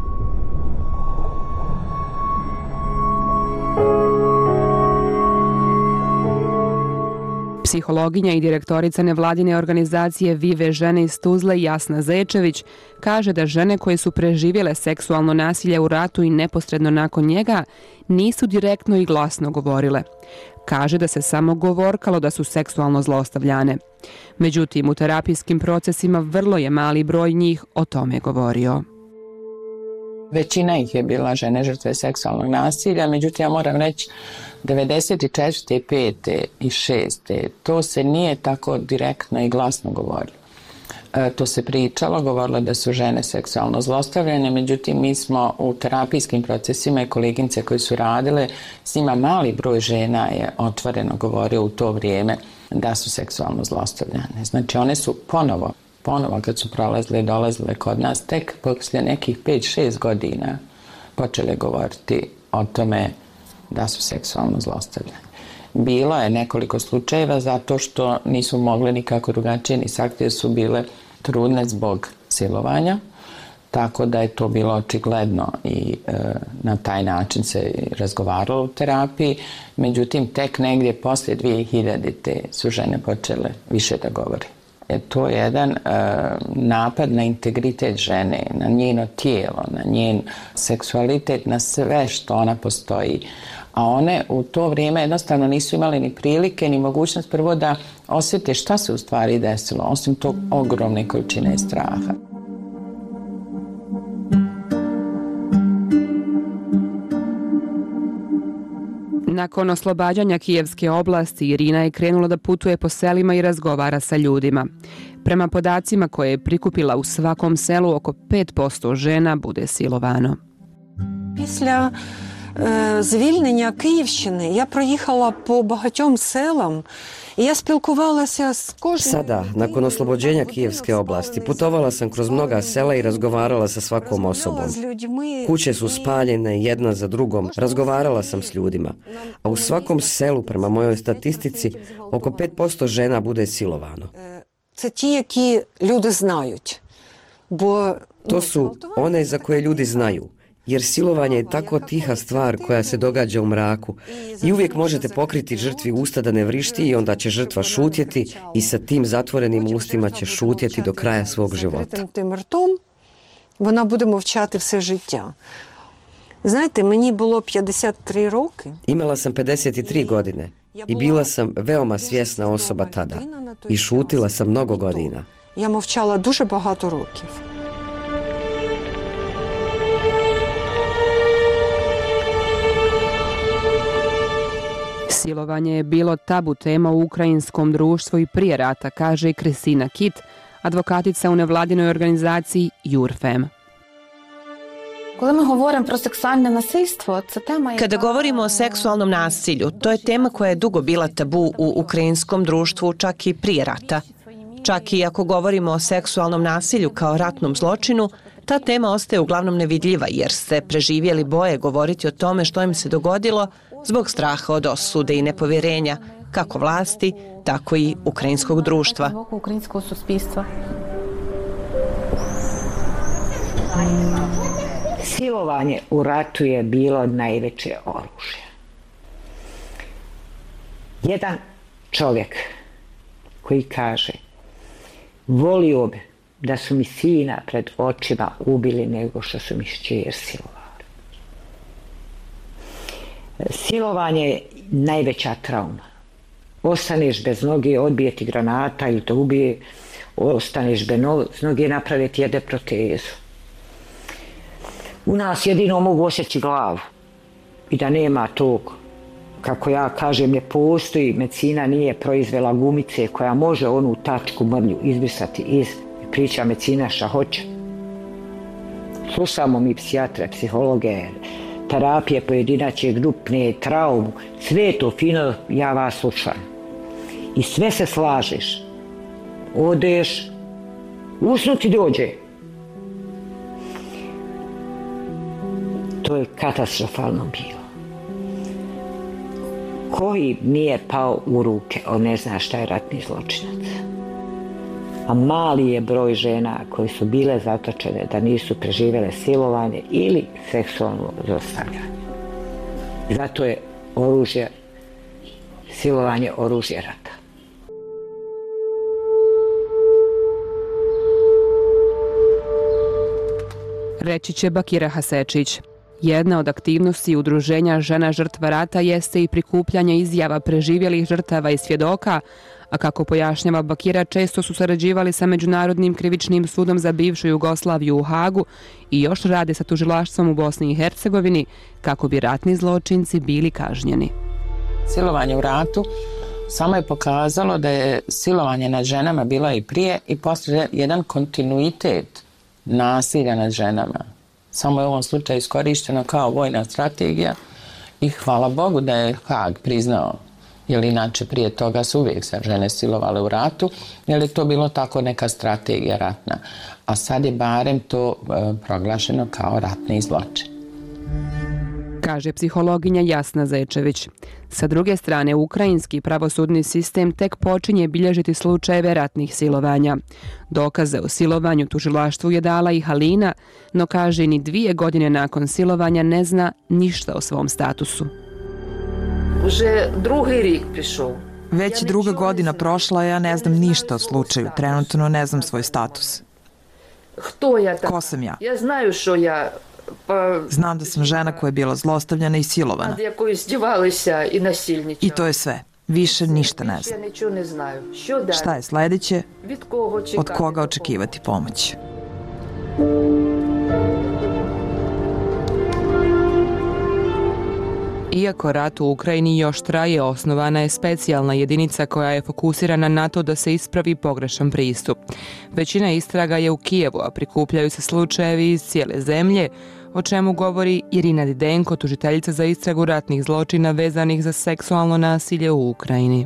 G: Psihologinja i direktorica nevladine organizacije Vive žene iz Tuzle Jasna Zečević kaže da žene koje su preživjele seksualno nasilje u ratu i neposredno nakon njega nisu direktno i glasno govorile. Kaže da se samo govorkalo da su seksualno zlostavljane. Međutim, u terapijskim procesima vrlo je mali broj njih o tome govorio.
K: Većina ih je bila žene žrtve seksualnog nasilja, međutim ja moram reći devedeset četvrte, pete i šeste to se nije tako direktno i glasno govorilo. E, to se pričalo, govorilo da su žene seksualno zlostavljene, međutim mi smo u terapijskim procesima i koleginice koji su radile, s njima mali broj žena je otvoreno govorio u to vrijeme da su seksualno zlostavljane. Znači one su ponovo ponovo kad su prolazile i dolazile kod nas, tek poslije nekih pet šest godina počele govoriti o tome da su seksualno zlostavljane. Bilo je nekoliko slučajeva zato što nisu mogle nikako drugačije ni sakriti jer su bile trudne zbog silovanja, tako da je to bilo očigledno i e, na taj način se razgovaralo u terapiji. Međutim, tek negdje poslije dvije hiljadite su žene počele više da govore. To je jedan uh, napad na integritet žene, na njeno tijelo, na njen seksualitet, na sve što ona postoji. A one u to vrijeme jednostavno nisu imale ni prilike, ni mogućnost prvo da osjete šta se u stvari desilo, osim tog ogromne količine straha.
G: Nakon oslobađanja Kijevske oblasti, Irina je krenula da putuje po selima i razgovara sa ljudima. Prema podacima koje je prikupila u svakom selu, oko pet posto žena bude silovano.
J: Після е, звільнення Київщини я проїхала по багатьом селам. Ja spilkovala s kožnim...
L: Sada, nakon oslobođenja Kijevske oblasti, putovala sam kroz mnoga sela i razgovarala sa svakom osobom. Kuće su spaljene jedna za drugom, razgovarala sam s ljudima. A u svakom selu, prema mojoj statistici, oko pet posto žena bude silovano.
J: Це ті, які люди знають. Бо...
L: To su one za koje ljudi znaju. Jer silovanje je tako tiha stvar koja se događa u mraku i uvijek možete pokriti žrtvi usta da ne vrišti i onda će žrtva šutjeti i sa tim zatvorenim ustima će šutjeti do kraja svog života.
J: Тим ртом вона буде мовчати все життя. Знаєте, мені було п'ятдесят три роки.
L: Imala sam pedeset tri godine i bila sam veoma svjesna osoba tada i šutila sam mnogo godina.
J: Я мовчала дуже багато років.
G: Silovanje je bilo tabu tema u ukrajinskom društvu i prije rata, kaže Kristina Kit, advokatica u nevladinoj organizaciji Jurfem.
X: Kada govorimo o seksualnom nasilju, to je tema koja je dugo bila tabu u ukrajinskom društvu, čak i prije rata. Čak i ako govorimo o seksualnom nasilju kao ratnom zločinu, ta tema ostaje uglavnom nevidljiva jer ste preživjeli boje govoriti o tome što im se dogodilo zbog straha od osude i nepovjerenja kako vlasti, tako i ukrajinskog društva.
E: Silovanje u ratu je bilo najveće oružje. Jedan čovjek koji kaže: volio bi da su mi sina pred očima ubili nego što su mi šćer silovali. Silovanje je najveća trauma. Ostaneš bez noge, odbije ti granata ili te ubije, ostaneš bez noge, naprave ti jede protezu. U nas jedino mogu osjeći glavu i da nema tog, kako ja kažem, ne postoji, medicina nije proizvela gumice koja može onu tačku mrlju izbrisati iz, priča medicina šta hoće. Slušamo mi psihijatre, psihologe, terapije pojedinačne, grupne, traumu, sve to fino, ja vas slušam. I sve se slažeš. Odeš, usnuti dođe. To je katastrofalno bilo. Koji nije pao u ruke, on ne zna šta je ratni zločinac. A mali je broj žena koji su bile zatočene da nisu preživjele silovanje ili seksualno zlostavljanje. Zato je oružje, silovanje oružje rata.
G: Reći će Bakira Hasečić. Jedna od aktivnosti udruženja žena žrtva rata jeste i prikupljanje izjava preživjelih žrtava i svjedoka, a kako pojašnjava Bakira, često su sarađivali sa Međunarodnim krivičnim sudom za bivšu Jugoslaviju u Hagu i još rade sa tužilaštvom u Bosni i Hercegovini kako bi ratni zločinci bili kažnjeni.
K: Silovanje u ratu samo je pokazalo da je silovanje nad ženama bilo i prije i poslije jedan kontinuitet nasilja nad ženama. Samo je u ovom slučaju iskorišteno kao vojna strategija i hvala Bogu da je Hag priznao, jer inače prije toga su uvijek se žene silovale u ratu, jer je to bilo tako neka strategija ratna. A sad je barem to e, proglašeno kao ratni zločin.
G: Kaže psihologinja Jasna Zečević. Sa druge strane, ukrajinski pravosudni sistem tek počinje bilježiti slučajeve ratnih silovanja. Dokaze o silovanju tužilaštvu je dala i Halina, no kaže ni dvije godine nakon silovanja ne zna ništa o svom statusu.
I: Već druga godina prošla, ja ne znam ništa o slučaju. Trenutno ne znam svoj status. Ko sam ja? Znam da sam žena koja je bila zlostavljana i silovana. I to je sve. Više ništa ne znam. Šta je sljedeće? Od koga očekivati pomoć?
G: Iako rat u Ukrajini još traje, osnovana je specijalna jedinica koja je fokusirana na to da se ispravi pogrešan pristup. Većina istraga je u Kijevu, a prikupljaju se slučajevi iz cijele zemlje, o čemu govori Irina Didenko, tužiteljica za istragu ratnih zločina vezanih za seksualno nasilje u Ukrajini.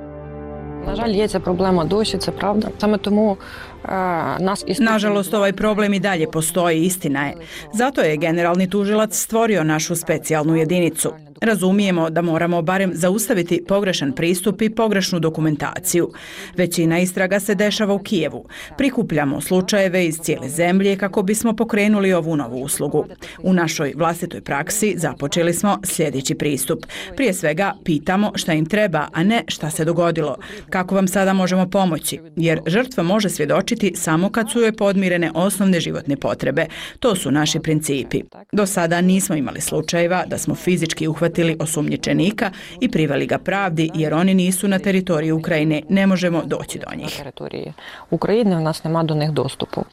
D: Nažalost, ovaj problem i dalje postoji, istina je. Zato je generalni tužilac stvorio našu specijalnu jedinicu. Razumijemo da moramo barem zaustaviti pogrešan pristup i pogrešnu dokumentaciju. Većina istraga se dešava u Kijevu. Prikupljamo slučajeve iz cijele zemlje kako bismo pokrenuli ovu novu uslugu. U našoj vlastitoj praksi započeli smo sljedeći pristup. Prije svega pitamo šta im treba, a ne šta se dogodilo. Kako vam sada možemo pomoći? Jer žrtva može svjedočiti samo kad su joj podmirene osnovne životne potrebe. To su naši principi. Do sada nismo imali slučajeva da smo fizički uhvatili osumnjičenika i priveli ga pravdi, jer oni nisu na teritoriju Ukrajine, ne možemo doći do njih.
J: Ukrajine u nas nema do njih dostupu.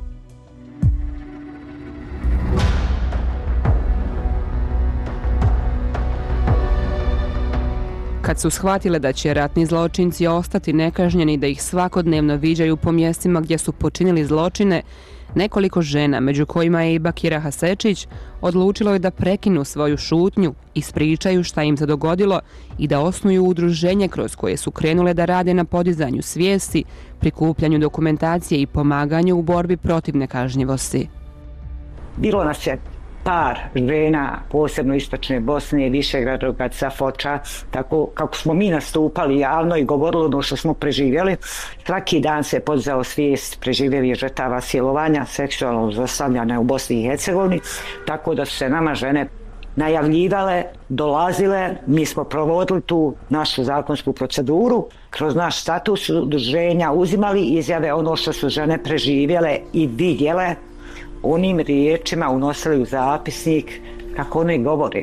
G: Kad su shvatile da će ratni zločinci ostati nekažnjeni, da ih svakodnevno viđaju po mjestima gdje su počinili zločine, nekoliko žena, među kojima je i Bakira Hasečić, odlučilo je da prekinu svoju šutnju, ispričaju šta im se dogodilo i da osnuju udruženje kroz koje su krenule da rade na podizanju svijesti, prikupljanju dokumentacije i pomaganju u borbi protiv nekažnjivosti.
E: Bilo nas je par žena, posebno istočne Bosne, Višegradovaca, Foča, tako kako smo mi nastupali javno i govorili ono što smo preživjeli. Svaki dan se podzao svijest preživjelih žrtava silovanja, seksualnog zlostavljanja u Bosni i Hercegovini, tako da su se nama žene najavljivale, dolazile, mi smo provodili tu našu zakonsku proceduru, kroz naš status udruženja uzimali izjave ono što su žene preživjele i vidjele, onim riječima unosili u zapisnik kako one govore.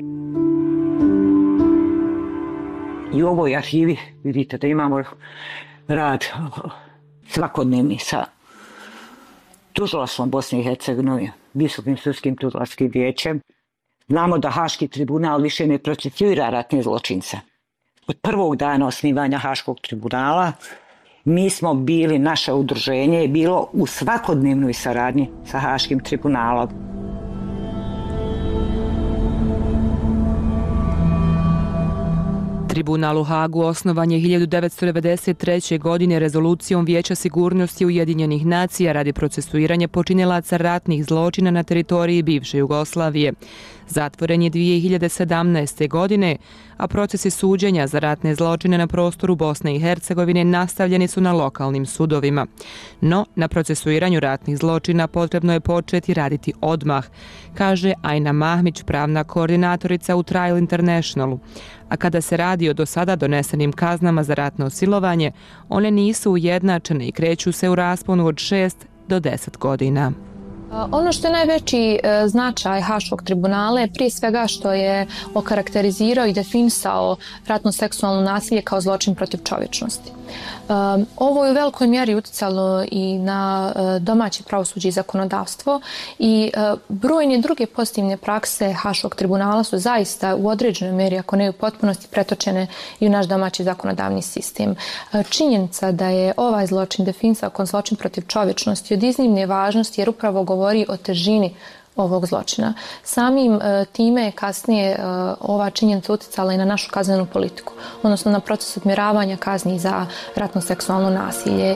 E: I u ovoj arhivi vidite da imamo rad svakodnevni sa tužilaštvom Bosne i Hercegovine, Visokim sudskim tužilačkim vijećem. Znamo da Haški tribunal više ne procesuira ratne zločince. Od prvog dana osnivanja Haškog tribunala mi smo bili, naše udruženje je bilo u svakodnevnoj saradnji sa Haškim tribunalom.
G: Tribunal u Hagu osnovan je hiljadu devetsto devedeset treće. godine rezolucijom Vijeća sigurnosti Ujedinjenih nacija radi procesuiranja počinilaca ratnih zločina na teritoriji bivše Jugoslavije. Zatvoren je dvije hiljade sedamnaeste. godine, a procesi suđenja za ratne zločine na prostoru Bosne i Hercegovine nastavljeni su na lokalnim sudovima. No, na procesuiranju ratnih zločina potrebno je početi raditi odmah, kaže Ajna Mahmić, pravna koordinatorica u Trial Internationalu. A kada se radi o do sada donesenim kaznama za ratno silovanje, one nisu ujednačene i kreću se u rasponu od šest do deset godina.
M: Ono što je najveći značaj Haškog tribunala je prije svega što je okarakterizirao i definisao ratno seksualno nasilje kao zločin protiv čovječnosti. Ovo je u velikoj mjeri uticalo i na domaće pravosuđe i zakonodavstvo i brojne druge pozitivne prakse Haškog tribunala su zaista u određenoj mjeri, ako ne u potpunosti, pretočene i u naš domaći zakonodavni sistem. Činjenica da je ovaj zločin definisao kao zločin protiv čovječnosti od iznimne važnosti jer upravo govori o težini ovog zločina. Samim time je kasnije ova činjenica uticala i na našu kaznenu politiku, odnosno na proces odmjeravanja kazni za ratno seksualno nasilje.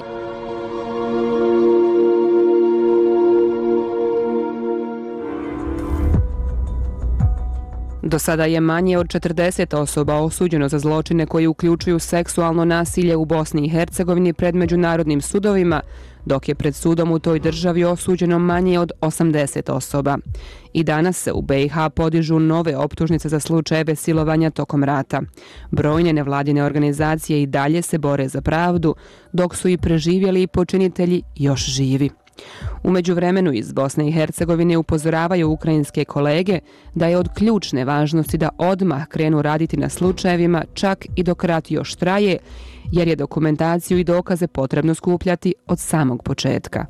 G: Do sada je manje od četrdeset osoba osuđeno za zločine koji uključuju seksualno nasilje u Bosni i Hercegovini pred međunarodnim sudovima, dok je pred sudom u toj državi osuđeno manje od osamdeset osoba. I danas se u be i ha podižu nove optužnice za slučajeve silovanja tokom rata. Brojne nevladine organizacije i dalje se bore za pravdu, dok su i preživjeli počinitelji još živi. U međuvremenu iz Bosne i Hercegovine upozoravaju ukrajinske kolege da je od ključne važnosti da odmah krenu raditi na slučajevima čak i dok rat još traje, jer je dokumentaciju i dokaze potrebno skupljati od samog početka.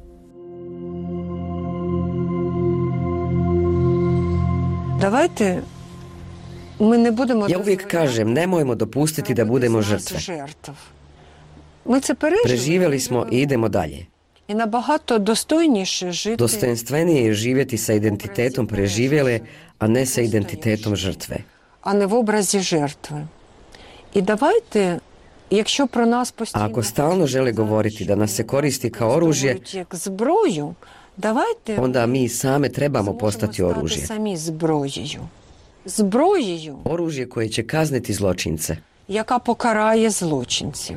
J: Davajte, mi ne budemo...
L: Ja uvijek kažem, nemojmo dopustiti da budemo žrtve. Preživjeli smo i idemo dalje.
J: I nabahato dostojніше žiti.
L: Dostojanstvenije je živjeti sa identitetom preživjele, a ne sa identitetom žrtve.
J: A ne v obrazi žrtve. I davajte, якщо про нас постійно...
L: Ako stalno žele govoriti da nas se koristi kao oružje,
J: зброю, давайте...
L: onda mi same trebamo postati oružje.
J: Самі зброєю. Зброєю.
L: Oružje koje će kazniti zločince.
J: Яка покарає злочинців.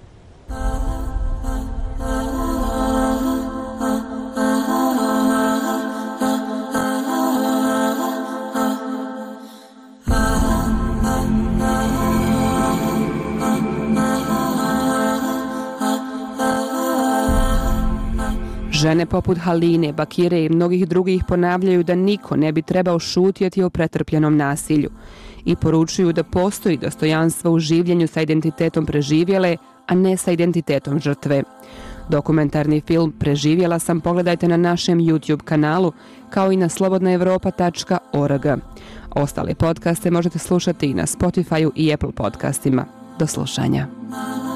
G: Žene poput Haline, Bakire i mnogih drugih ponavljaju da niko ne bi trebao šutjeti o pretrpljenom nasilju i poručuju da postoji dostojanstvo u življenju sa identitetom preživjele, a ne sa identitetom žrtve. Dokumentarni film Preživjela sam pogledajte na našem YouTube kanalu, kao i na slobodna evropa tačka org. Ostale podcaste možete slušati i na Spotifyu i Apple podcastima. Do slušanja.